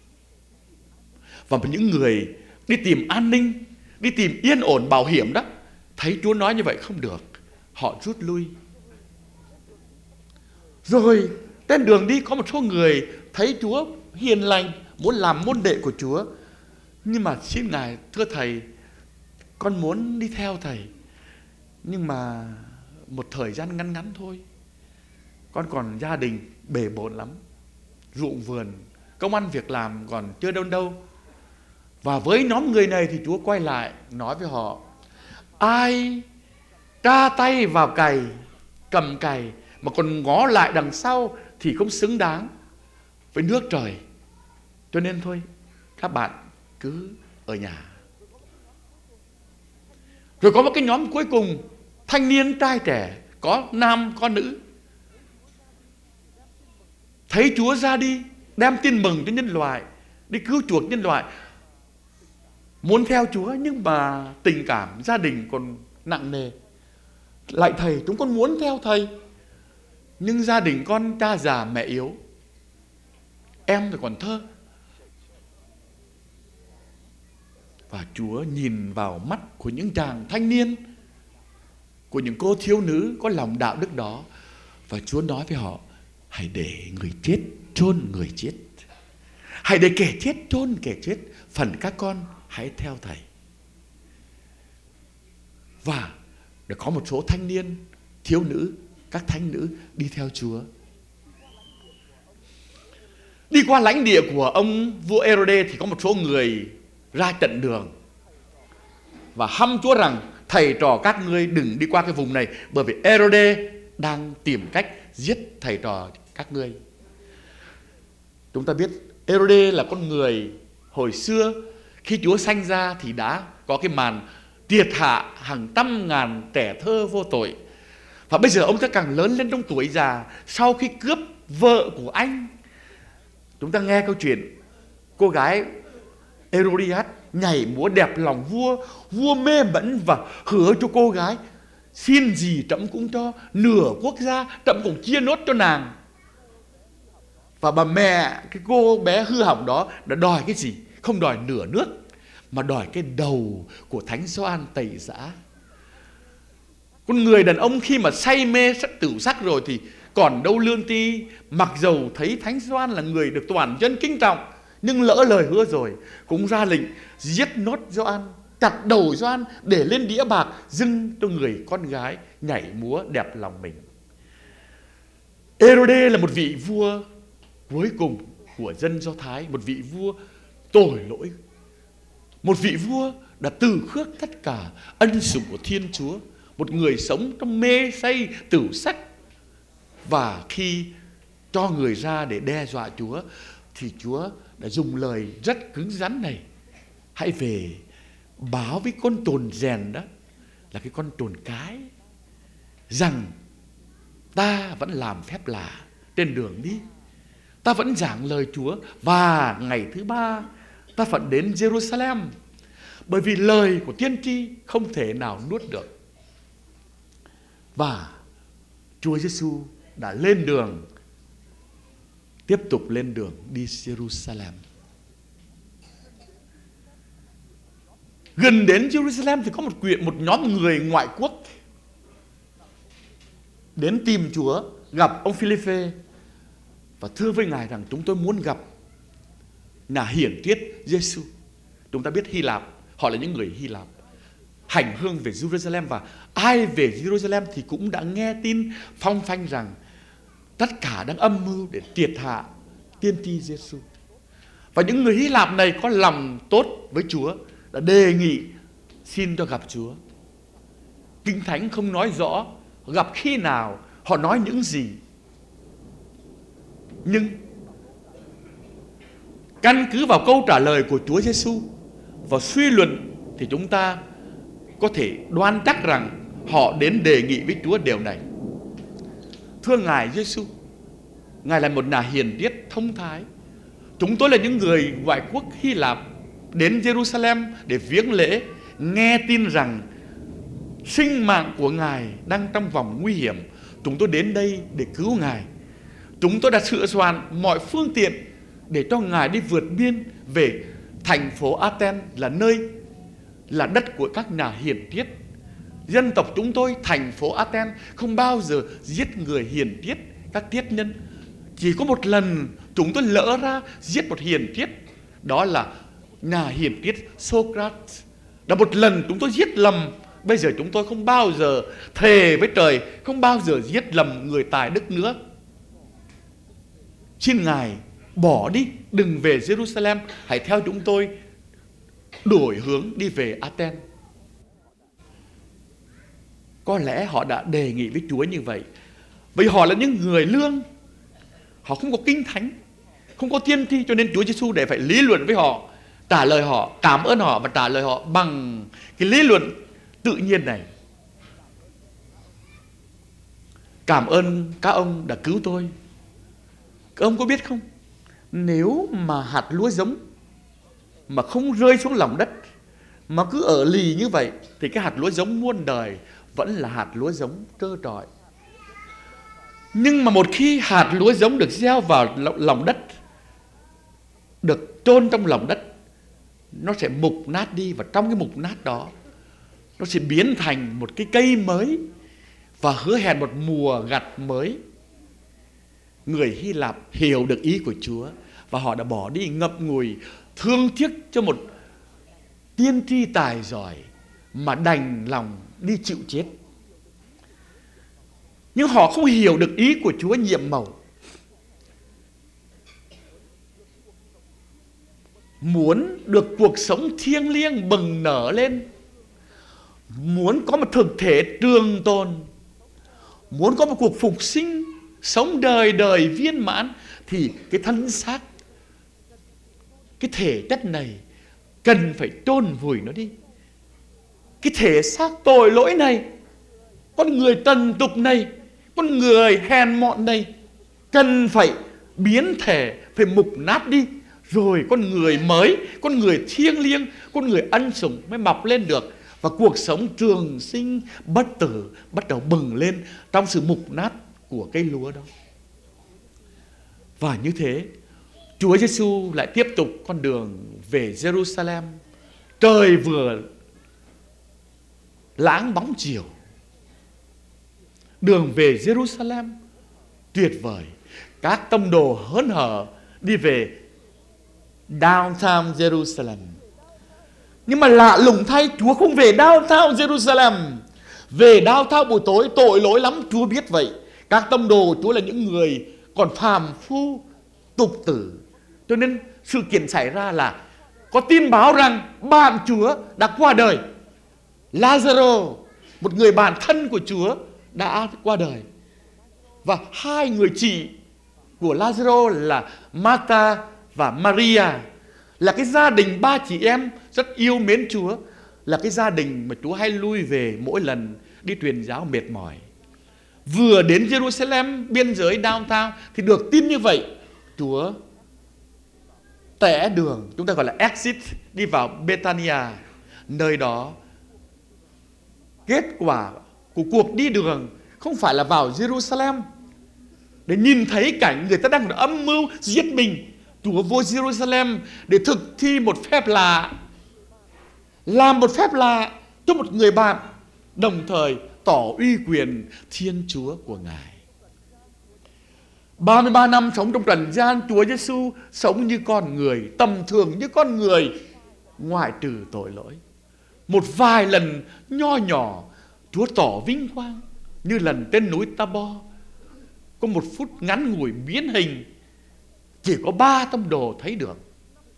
S5: Và những người đi tìm an ninh, đi tìm yên ổn bảo hiểm đó, thấy Chúa nói như vậy không được, họ rút lui. Rồi trên đường đi có một số người thấy Chúa hiền lành, muốn làm môn đệ của Chúa, nhưng mà xin Ngài: thưa Thầy, con muốn đi theo Thầy, nhưng mà một thời gian ngắn ngắn thôi, con còn gia đình bề bộn lắm, ruộng vườn, công ăn việc làm còn chưa đâu đâu. Và với nhóm người này thì Chúa quay lại nói với họ: ai tra tay vào cày, cầm cày mà còn ngó lại đằng sau thì không xứng đáng với nước trời. Cho nên thôi, các bạn cứ ở nhà. Rồi có một cái nhóm cuối cùng, thanh niên trai trẻ, có nam có nữ, thấy Chúa ra đi đem tin mừng cho nhân loại, đi cứu chuộc nhân loại, muốn theo Chúa, nhưng mà tình cảm gia đình còn nặng nề. Lạy Thầy, chúng con muốn theo Thầy, nhưng gia đình con cha già mẹ yếu, em thì còn thơ. Và Chúa nhìn vào mắt của những chàng thanh niên, của những cô thiếu nữ có lòng đạo đức đó, và Chúa nói với họ: hãy để người chết chôn người chết, hãy để kẻ chết chôn kẻ chết, phần các con hãy theo Thầy. Và đã có một số thanh niên, thiếu nữ, các thánh nữ đi theo Chúa. Đi qua lãnh địa của ông vua Ê-rô-đê thì có một số người ra trận đường và hăm Chúa rằng: thầy trò các ngươi đừng đi qua cái vùng này, bởi vì Ê-rô-đê đang tìm cách giết thầy trò các ngươi. Chúng ta biết Ê-rô-đê là con người hồi xưa khi Chúa sanh ra thì đã có cái màn triệt hạ hàng trăm ngàn trẻ thơ vô tội. Và bây giờ ông ta càng lớn lên trong tuổi già, sau khi cướp vợ của anh. Chúng ta nghe câu chuyện cô gái Herodias nhảy múa đẹp lòng vua, vua mê mẩn và hứa cho cô gái: xin gì trẫm cũng cho, nửa quốc gia trẫm cũng chia nốt cho nàng. Và bà mẹ cái cô bé hư hỏng đó đã đòi cái gì? Không đòi nửa nước, mà đòi cái đầu của Thánh Gioan Tẩy Giã. Con người đàn ông khi mà say mê sắc tửu sắc rồi thì còn đâu lương tri. Mặc dầu thấy Thánh Gioan là người được toàn dân kính trọng, nhưng lỡ lời hứa rồi, cũng ra lệnh giết nốt Gioan, chặt đầu Gioan để lên đĩa bạc dâng cho người con gái nhảy múa đẹp lòng mình. Ê-rô-đê là một vị vua cuối cùng của dân Do Thái, một vị vua tội lỗi, một vị vua đã từ khước tất cả ân sủng của Thiên Chúa, một người sống trong mê say tửu sắc. Và khi cho người ra để đe dọa Chúa thì Chúa đã dùng lời rất cứng rắn này: hãy về báo với con trồn rèn đó, là cái con trồn cái, rằng ta vẫn làm phép lạ trên đường đi, ta vẫn giảng lời Chúa, và ngày thứ ba ta vẫn đến Jerusalem, bởi vì lời của tiên tri không thể nào nuốt được. Và Chúa Giêsu đã lên đường, tiếp tục lên đường đi Jerusalem. Gần đến Jerusalem thì có một quyện một nhóm người ngoại quốc đến tìm Chúa, gặp ông Phi-lê-phê và thưa với Ngài rằng: chúng tôi muốn gặp nhà hiển triết Giêsu. Chúng ta biết Hy Lạp, họ là những người Hy Lạp hành hương về Jerusalem, và ai về Jerusalem thì cũng đã nghe tin phong phanh rằng tất cả đang âm mưu để triệt hạ tiên tri Giêsu. Và những người Hy Lạp này có lòng tốt với Chúa, đã đề nghị xin cho gặp Chúa. Kinh Thánh không nói rõ gặp khi nào, họ nói những gì. Nhưng căn cứ vào câu trả lời của Chúa Giêsu và suy luận thì chúng ta có thể đoán chắc rằng họ đến đề nghị với Chúa điều này. Thưa Ngài Giêsu, Ngài là một nhà hiền triết thông thái. Chúng tôi là những người ngoại quốc Hy Lạp đến Jerusalem để viếng lễ, nghe tin rằng sinh mạng của Ngài đang trong vòng nguy hiểm. Chúng tôi đến đây để cứu Ngài. Chúng tôi đã sửa soạn mọi phương tiện để cho Ngài đi vượt biên về thành phố Athens, là nơi, là đất của các nhà hiền triết. Dân tộc chúng tôi, thành phố Athens, không bao giờ giết người hiền triết, các triết nhân. Chỉ có một lần chúng tôi lỡ ra giết một hiền triết, đó là nhà hiền triết Socrates. Đã một lần chúng tôi giết lầm. Bây giờ chúng tôi không bao giờ thề với trời, không bao giờ giết lầm người tài đức nữa. Xin Ngài bỏ đi, đừng về Jerusalem, hãy theo chúng tôi đổi hướng đi về Athens. Có lẽ họ đã đề nghị với Chúa như vậy, vì họ là những người lương, họ không có kinh thánh, không có tiên tri, cho nên Chúa Giêsu để phải lý luận với họ, trả lời họ, cảm ơn họ và trả lời họ bằng cái lý luận tự nhiên này. Cảm ơn các ông đã cứu tôi. Các ông có biết không, nếu mà hạt lúa giống mà không rơi xuống lòng đất, mà cứ ở lì như vậy, thì cái hạt lúa giống muôn đời vẫn là hạt lúa giống trơ trọi. Nhưng mà một khi hạt lúa giống được gieo vào lòng đất, được chôn trong lòng đất, nó sẽ mục nát đi, và trong cái mục nát đó nó sẽ biến thành một cái cây mới và hứa hẹn một mùa gặt mới. Người Hy Lạp hiểu được ý của Chúa và họ đã bỏ đi ngậm ngùi thương tiếc cho một tiên tri tài giỏi mà đành lòng đi chịu chết. Nhưng họ không hiểu được ý của Chúa nhiệm màu. Muốn được cuộc sống thiêng liêng bừng nở lên, muốn có một thực thể trường tồn, muốn có một cuộc phục sinh sống đời đời viên mãn, thì cái thân xác, cái thể chất này cần phải chôn vùi nó đi. Cái thể xác tội lỗi này, con người trần tục này, con người hèn mọn này, cần phải biến thể, phải mục nát đi. Rồi con người mới, con người thiêng liêng, con người ân sủng mới mọc lên được. Và cuộc sống trường sinh bất tử bắt đầu bừng lên trong sự mục nát của cây lúa đó. Và như thế, Chúa Giêsu lại tiếp tục con đường về Jerusalem. Trời vừa láng bóng chiều, đường về Jerusalem tuyệt vời. Các tông đồ hớn hở đi về downtown Jerusalem. Nhưng mà lạ lùng thay, Chúa không về downtown Jerusalem. Về downtown buổi tối tội lỗi lắm, Chúa biết vậy. Các tông đồ Chúa là những người còn phàm phu, tục tử. Cho nên sự kiện xảy ra là có tin báo rằng bạn Chúa đã qua đời. Lazaro, một người bạn thân của Chúa, đã qua đời. Và hai người chị của Lazaro là Martha và Maria, là cái gia đình ba chị em rất yêu mến Chúa, là cái gia đình mà Chúa hay lui về mỗi lần đi truyền giáo mệt mỏi. Vừa đến Jerusalem, biên giới downtown, thì được tin như vậy, Chúa tẻ đường, chúng ta gọi là exit, đi vào Bethania. Nơi đó, kết quả của cuộc đi đường không phải là vào Jerusalem để nhìn thấy cảnh người ta đang âm mưu giết mình. Chúa vô Jerusalem để thực thi một phép lạ, làm một phép lạ cho một người bạn, đồng thời tỏ uy quyền Thiên Chúa của Ngài. ba mươi ba năm sống trong trần gian, Chúa Giêsu sống như con người, tầm thường như con người, ngoại trừ tội lỗi. Một vài lần nho nhỏ, Chúa tỏ vinh quang, như lần trên núi Tabor, có một phút ngắn ngủi biến hình, chỉ có ba tông đồ thấy được.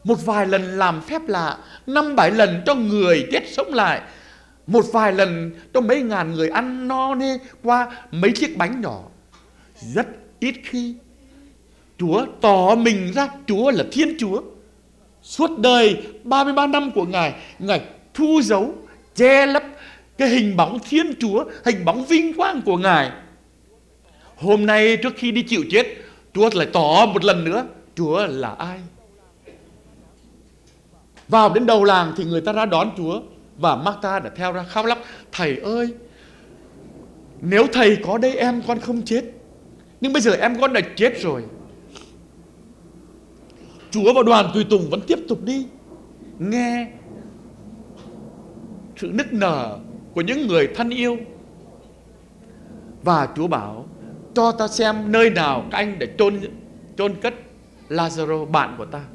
S5: một vài lần làm phép lạ, năm bảy lần cho người chết sống lại, một vài lần cho mấy ngàn người ăn no nê qua mấy chiếc bánh nhỏ. Rất ít khi Chúa tỏ mình ra Chúa là Thiên Chúa. Suốt đời ba mươi ba năm của Ngài, Ngài thu giấu, che lấp cái hình bóng Thiên Chúa, hình bóng vinh quang của Ngài. Hôm nay trước khi đi chịu chết, Chúa lại tỏ một lần nữa Chúa là ai. Vào đến đầu làng thì người ta ra đón Chúa, và Martha đã theo ra khóc lóc: Thầy ơi, nếu Thầy có đây em con không chết, nhưng bây giờ em con đã chết rồi. Chúa và đoàn tùy tùng vẫn tiếp tục đi, nghe sự nức nở của những người thân yêu. Và Chúa bảo: cho ta xem nơi nào các anh để chôn chôn cất Lazaro bạn của ta.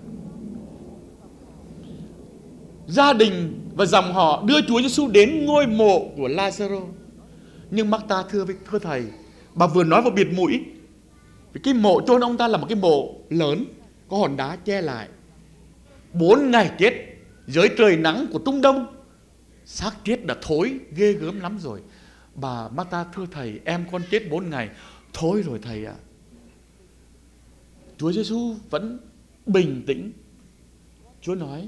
S5: Gia đình và dòng họ đưa Chúa Giêsu đến ngôi mộ của Lazaro. Nhưng Martha thưa với thưa thầy, bà vừa nói vào bịt mũi, vì cái mộ chôn ông ta là một cái mộ lớn, có hòn đá che lại. Bốn ngày chết dưới trời nắng của Trung Đông, xác chết đã thối ghê gớm lắm rồi. Bà Martha thưa thầy, em con chết bốn ngày, thôi rồi thầy ạ. À. Chúa Giêsu vẫn bình tĩnh. Chúa nói: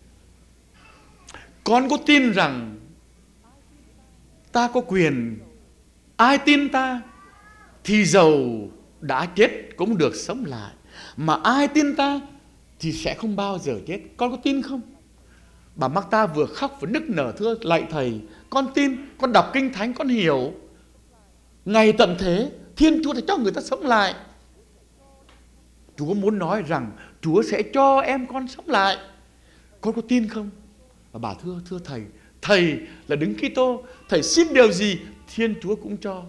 S5: con có tin rằng ta có quyền, ai tin ta thì dầu đã chết cũng được sống lại, mà ai tin ta thì sẽ không bao giờ chết. Con có tin không? Bà Martha vừa khóc vừa nức nở: thưa lạy thầy, con tin, con đọc kinh thánh con hiểu, ngày tận thế Thiên Chúa đã cho người ta sống lại. Chúa muốn nói rằng Chúa sẽ cho em con sống lại, con có tin không? Và bà thưa thưa thầy, thầy là Đấng Kitô, thầy xin điều gì Thiên Chúa cũng cho.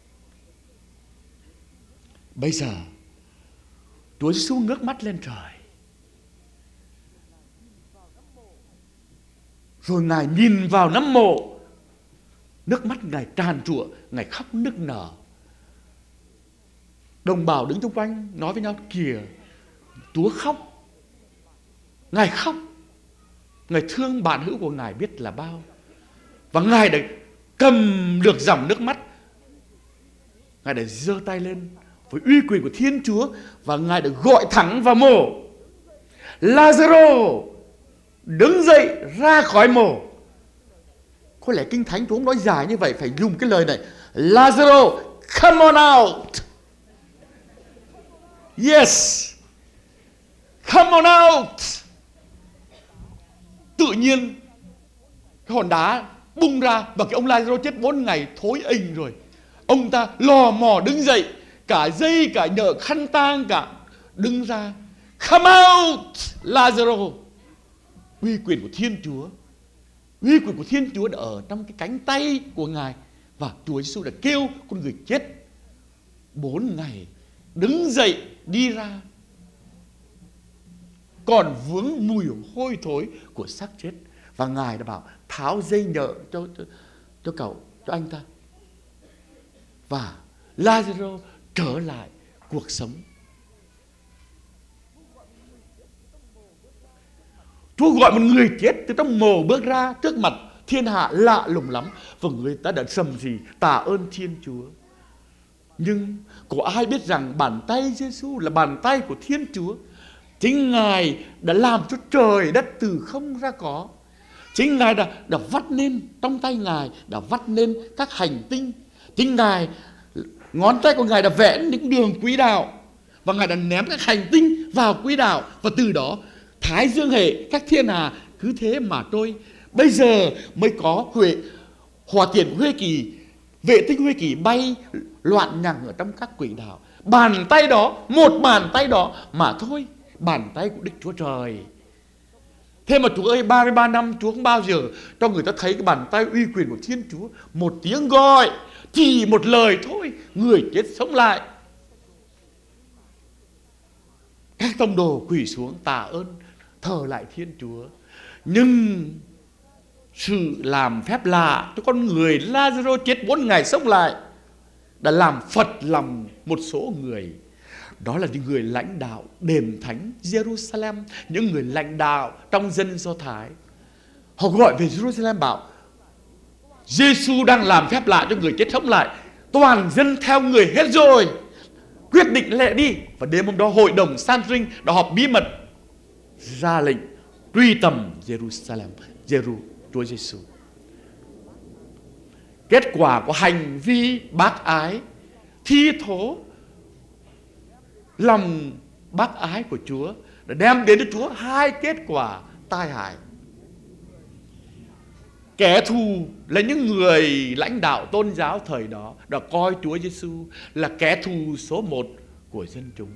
S5: Bây giờ Chúa Giêsu ngước mắt lên trời, rồi Ngài nhìn vào nấm mộ, nước mắt Ngài tràn trụa, Ngài khóc nức nở. Đồng bào đứng xung quanh nói với nhau: kìa, Chúa khóc. Ngài khóc, Ngài thương bạn hữu của Ngài biết là bao. Và Ngài đã cầm được dòng nước mắt, Ngài đã giơ tay lên với uy quyền của Thiên Chúa, và Ngài đã gọi thẳng vào mộ: Lazaro, đứng dậy ra khỏi mộ. Có lẽ Kinh Thánh Chúa không nói dài như vậy, phải dùng cái lời này: Lazaro, come on out. Yes, come on out. Tự nhiên cái hòn đá bung ra, và cái ông Lazaro chết bốn ngày thối ình rồi. Ông ta lò mò đứng dậy, cả dây cả nhợ khăn tang cả, đứng ra: come out Lazaro. Uy quyền của Thiên Chúa, uy quyền của Thiên Chúa đã ở trong cái cánh tay của Ngài. Và Chúa Giêsu đã kêu con người chết bốn ngày đứng dậy đi ra, còn vướng mùi hôi thối của xác chết. Và Ngài đã bảo tháo dây nhợ cho, cho, cho cậu, cho anh ta. Và Lazaro trở lại cuộc sống. Chúa gọi một người chết từ trong mồ bước ra trước mặt thiên hạ lạ lùng lắm, và người ta đã sầm rì tạ ơn Thiên Chúa. Nhưng có ai biết rằng bàn tay Giêsu là bàn tay của Thiên Chúa? Chính Ngài đã làm cho trời đất từ không ra có. Chính Ngài đã, đã vắt nên, trong tay Ngài đã vắt nên các hành tinh. Chính Ngài, ngón tay của Ngài đã vẽ những đường quỹ đạo, và Ngài đã ném các hành tinh vào quỹ đạo. Và từ đó Thái Dương hệ, các thiên hà cứ thế mà trôi. Bây giờ mới có Huệ, hỏa tiễn của Huệ Kỳ, vệ tinh Huệ Kỳ bay loạn nhằng ở trong các quỹ đạo. Bàn tay đó, một bàn tay đó mà thôi, bàn tay của Đức Chúa Trời. Thế mà Chúa ơi, ba mươi ba năm Chúa không bao giờ cho người ta thấy cái bàn tay uy quyền của Thiên Chúa. Một tiếng gọi, chỉ một lời thôi, người chết sống lại. Các tông đồ quỳ xuống tạ ơn, thờ lại Thiên Chúa. Nhưng sự làm phép lạ cho con người Lazaro chết bốn ngày sống lại đã làm phật lòng một số người. Đó là những người lãnh đạo đền thánh Jerusalem, những người lãnh đạo trong dân Do Thái. Họ gọi về Jerusalem bảo Giê-xu đang làm phép lạ cho người chết sống lại, toàn dân theo người hết rồi, quyết định lệ đi. Và đêm hôm đó hội đồng Sanhedrin đã họp bí mật ra lệnh truy tầm Jerusalem, Jeru, Chúa Giê-xu. Kết quả của hành vi bác ái, thi thố lòng bác ái của Chúa đã đem đến cho Chúa hai kết quả tai hại. Kẻ thù là những người lãnh đạo tôn giáo thời đó đã coi Chúa Giê-xu là kẻ thù số một của dân chúng.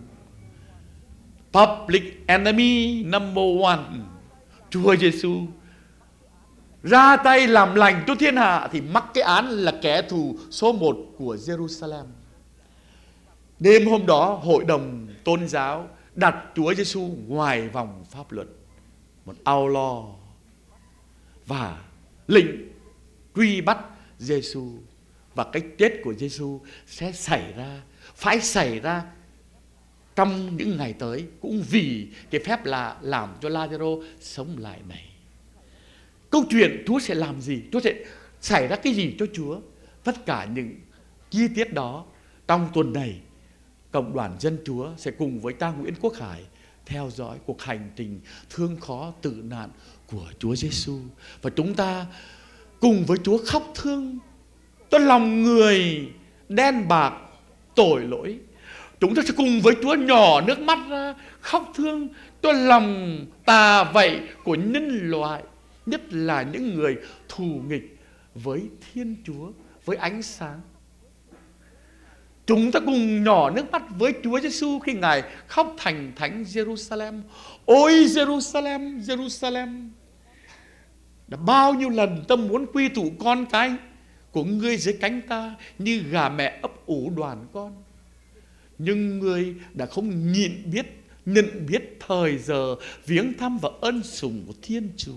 S5: Public enemy number one. Chúa Giê-xu ra tay làm lành cho thiên hạ thì mắc cái án là kẻ thù số một của Jerusalem. Đêm hôm đó hội đồng tôn giáo đặt Chúa Giê-xu ngoài vòng pháp luật, một outlaw, và lệnh truy bắt Giê-xu. Và cái chết của Giê-xu sẽ xảy ra, phải xảy ra trong những ngày tới, cũng vì cái phép là làm cho Lazaro sống lại này. Câu chuyện Chúa sẽ làm gì, Chúa sẽ xảy ra cái gì cho Chúa, tất cả những chi tiết đó trong tuần này, Cộng đoàn Dân Chúa sẽ cùng với cha Nguyễn Quốc Hải theo dõi cuộc hành trình thương khó tử nạn của Chúa Giê-xu. Và chúng ta cùng với Chúa khóc thương cho lòng người đen bạc tội lỗi. Chúng ta sẽ cùng với Chúa nhỏ nước mắt ra, khóc thương cho lòng tà vậy của nhân loại, nhất là những người thù nghịch với Thiên Chúa, với ánh sáng. Chúng ta cùng nhỏ nước mắt với Chúa Giê-xu khi Ngài khóc thành thánh Jerusalem. Ôi Jerusalem, Jerusalem, đã bao nhiêu lần ta muốn quy tụ con cái của ngươi dưới cánh ta như gà mẹ ấp ủ đoàn con, nhưng ngươi đã không nhịn biết, nhận biết thời giờ viếng thăm và ân sủng của Thiên Chúa.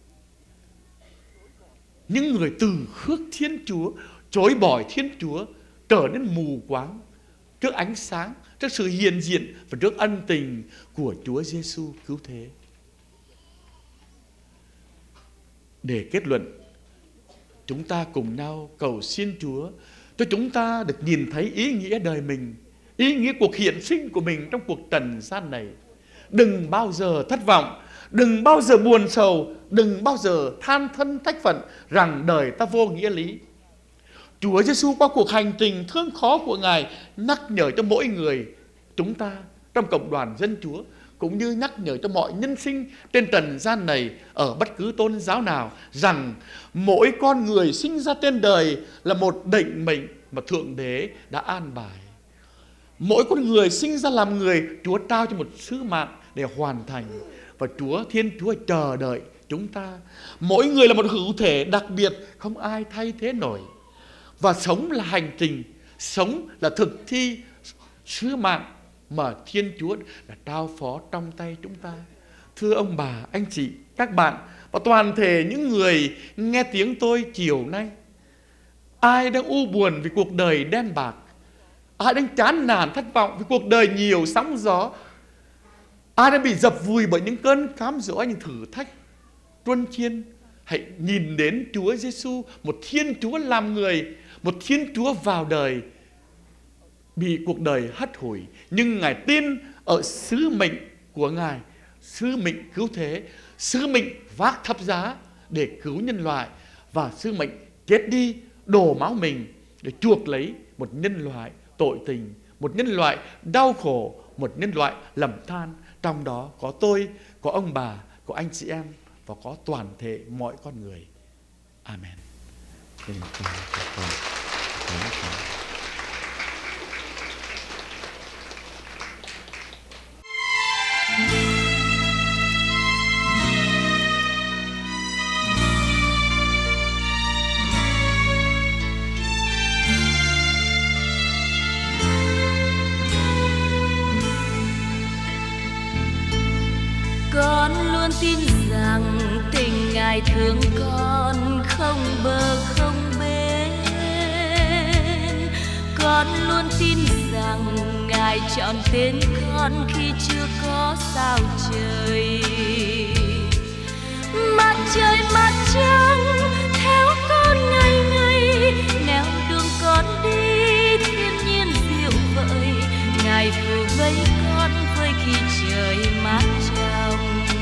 S5: Những người từ khước Thiên Chúa, chối bỏ Thiên Chúa, trở nên mù quáng trước ánh sáng, trước sự hiện diện và trước ân tình của Chúa Giê-xu cứu thế. Để kết luận, chúng ta cùng nhau cầu xin Chúa cho chúng ta được nhìn thấy ý nghĩa đời mình, ý nghĩa cuộc hiện sinh của mình trong cuộc trần gian này. Đừng bao giờ thất vọng, đừng bao giờ buồn sầu, đừng bao giờ than thân trách phận rằng đời ta vô nghĩa lý. Chúa Giê-xu qua cuộc hành trình thương khó của Ngài nhắc nhở cho mỗi người chúng ta trong cộng đoàn Dân Chúa, cũng như nhắc nhở cho mọi nhân sinh trên trần gian này ở bất cứ tôn giáo nào, rằng mỗi con người sinh ra trên đời là một định mệnh mà Thượng Đế đã an bài. Mỗi con người sinh ra làm người, Chúa trao cho một sứ mạng để hoàn thành, và Chúa Thiên Chúa chờ đợi chúng ta. Mỗi người là một hữu thể đặc biệt, không ai thay thế nổi. Và sống là hành trình, sống là thực thi sứ mạng mà Thiên Chúa đã trao phó trong tay chúng ta. Thưa ông bà, anh chị, các bạn và toàn thể những người nghe tiếng tôi chiều nay, ai đang u buồn vì cuộc đời đen bạc, ai đang chán nản thất vọng vì cuộc đời nhiều sóng gió, ai đang bị dập vùi bởi những cơn cám dỗ, những thử thách truân chiên, hãy nhìn đến Chúa Giê-xu, một Thiên Chúa làm người, một Thiên Chúa vào đời, bị cuộc đời hất hủi, nhưng Ngài tin ở sứ mệnh của Ngài, sứ mệnh cứu thế, sứ mệnh vác thập giá để cứu nhân loại, và sứ mệnh chết đi đổ máu mình để chuộc lấy một nhân loại tội tình, một nhân loại đau khổ, một nhân loại lầm than. Trong đó có tôi, có ông bà, có anh chị em và có toàn thể mọi con người. Amen.
S6: Con luôn tin rằng tình Ngài thương con không bờ không bến. Con luôn tin rằng Ngài Ngài chọn tên con khi chưa có sao trời. Mặt trời mặt trăng theo con ngày ngày, nẻo đường con đi thiên nhiên diệu vợi. Ngài phù vây con với khi trời mát trong.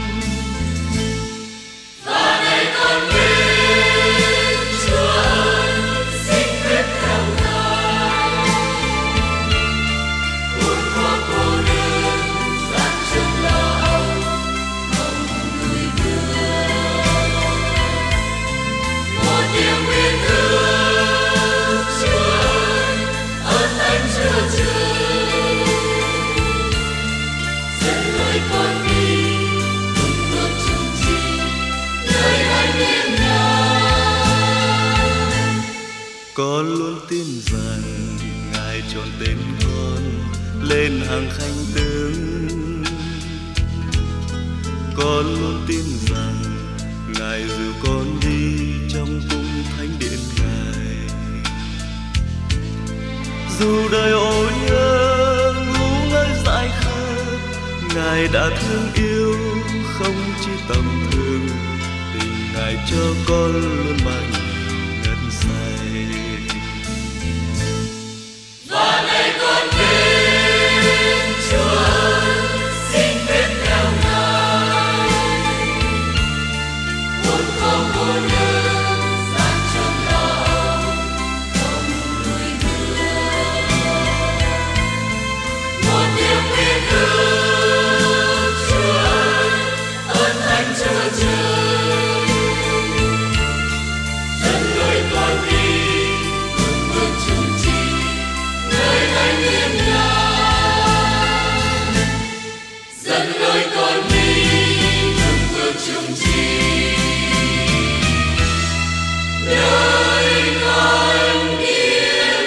S7: Và này con nguyện Chúa ơi, xin quyết theo Ngài. Buồn khó cô đơn, gian truân lo âu, không người thương. Một điều nguyện ước Chúa ơi, ơn Thánh Chúa trời. Dẫn lối con đi, vững bước chung chi, nơi Ngài niềm ngang.
S8: Con luôn tin rằng Ngài chọn tên con lên hàng khanh tướng. Con luôn tin rằng Ngài dìu con đi trong cung thánh điện Ngài. Dù đời ô nhớ ngủ ngơi dại khờ, Ngài đã thương yêu không chỉ tầm thường. Tình Ngài cho con luôn mang ngất say.
S7: Và này con nguyện Chúa ơi, xin quyết theo Ngài. Buồn không cô đơn, gian truân lo âu, không người thương. Một điều nguyện ước Chúa ơi, ơn Thánh Chúa trời. Dẫn lối con đi, vững bước chung chi, nơi Ngài niềm ngang. Dẫn lối con đi, vững bước chung chi, nơi Ngài niềm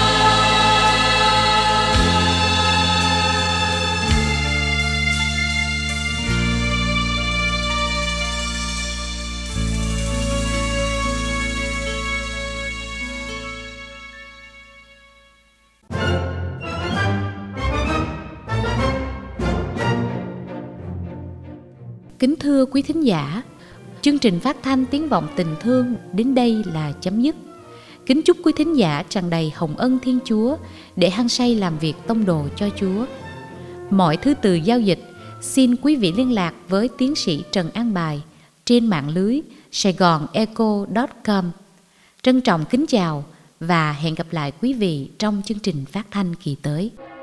S9: Kính thưa quý thính giả, chương trình phát thanh Tiếng vọng tình thương đến đây là chấm dứt. Kính chúc quý thính giả tràn đầy hồng ân Thiên Chúa để hăng say làm việc tông đồ cho Chúa. Mọi thứ từ giao dịch xin quý vị liên lạc với tiến sĩ Trần An Bài trên mạng lưới saigon echo chấm com. Trân trọng kính chào và hẹn gặp lại quý vị trong chương trình phát thanh kỳ tới.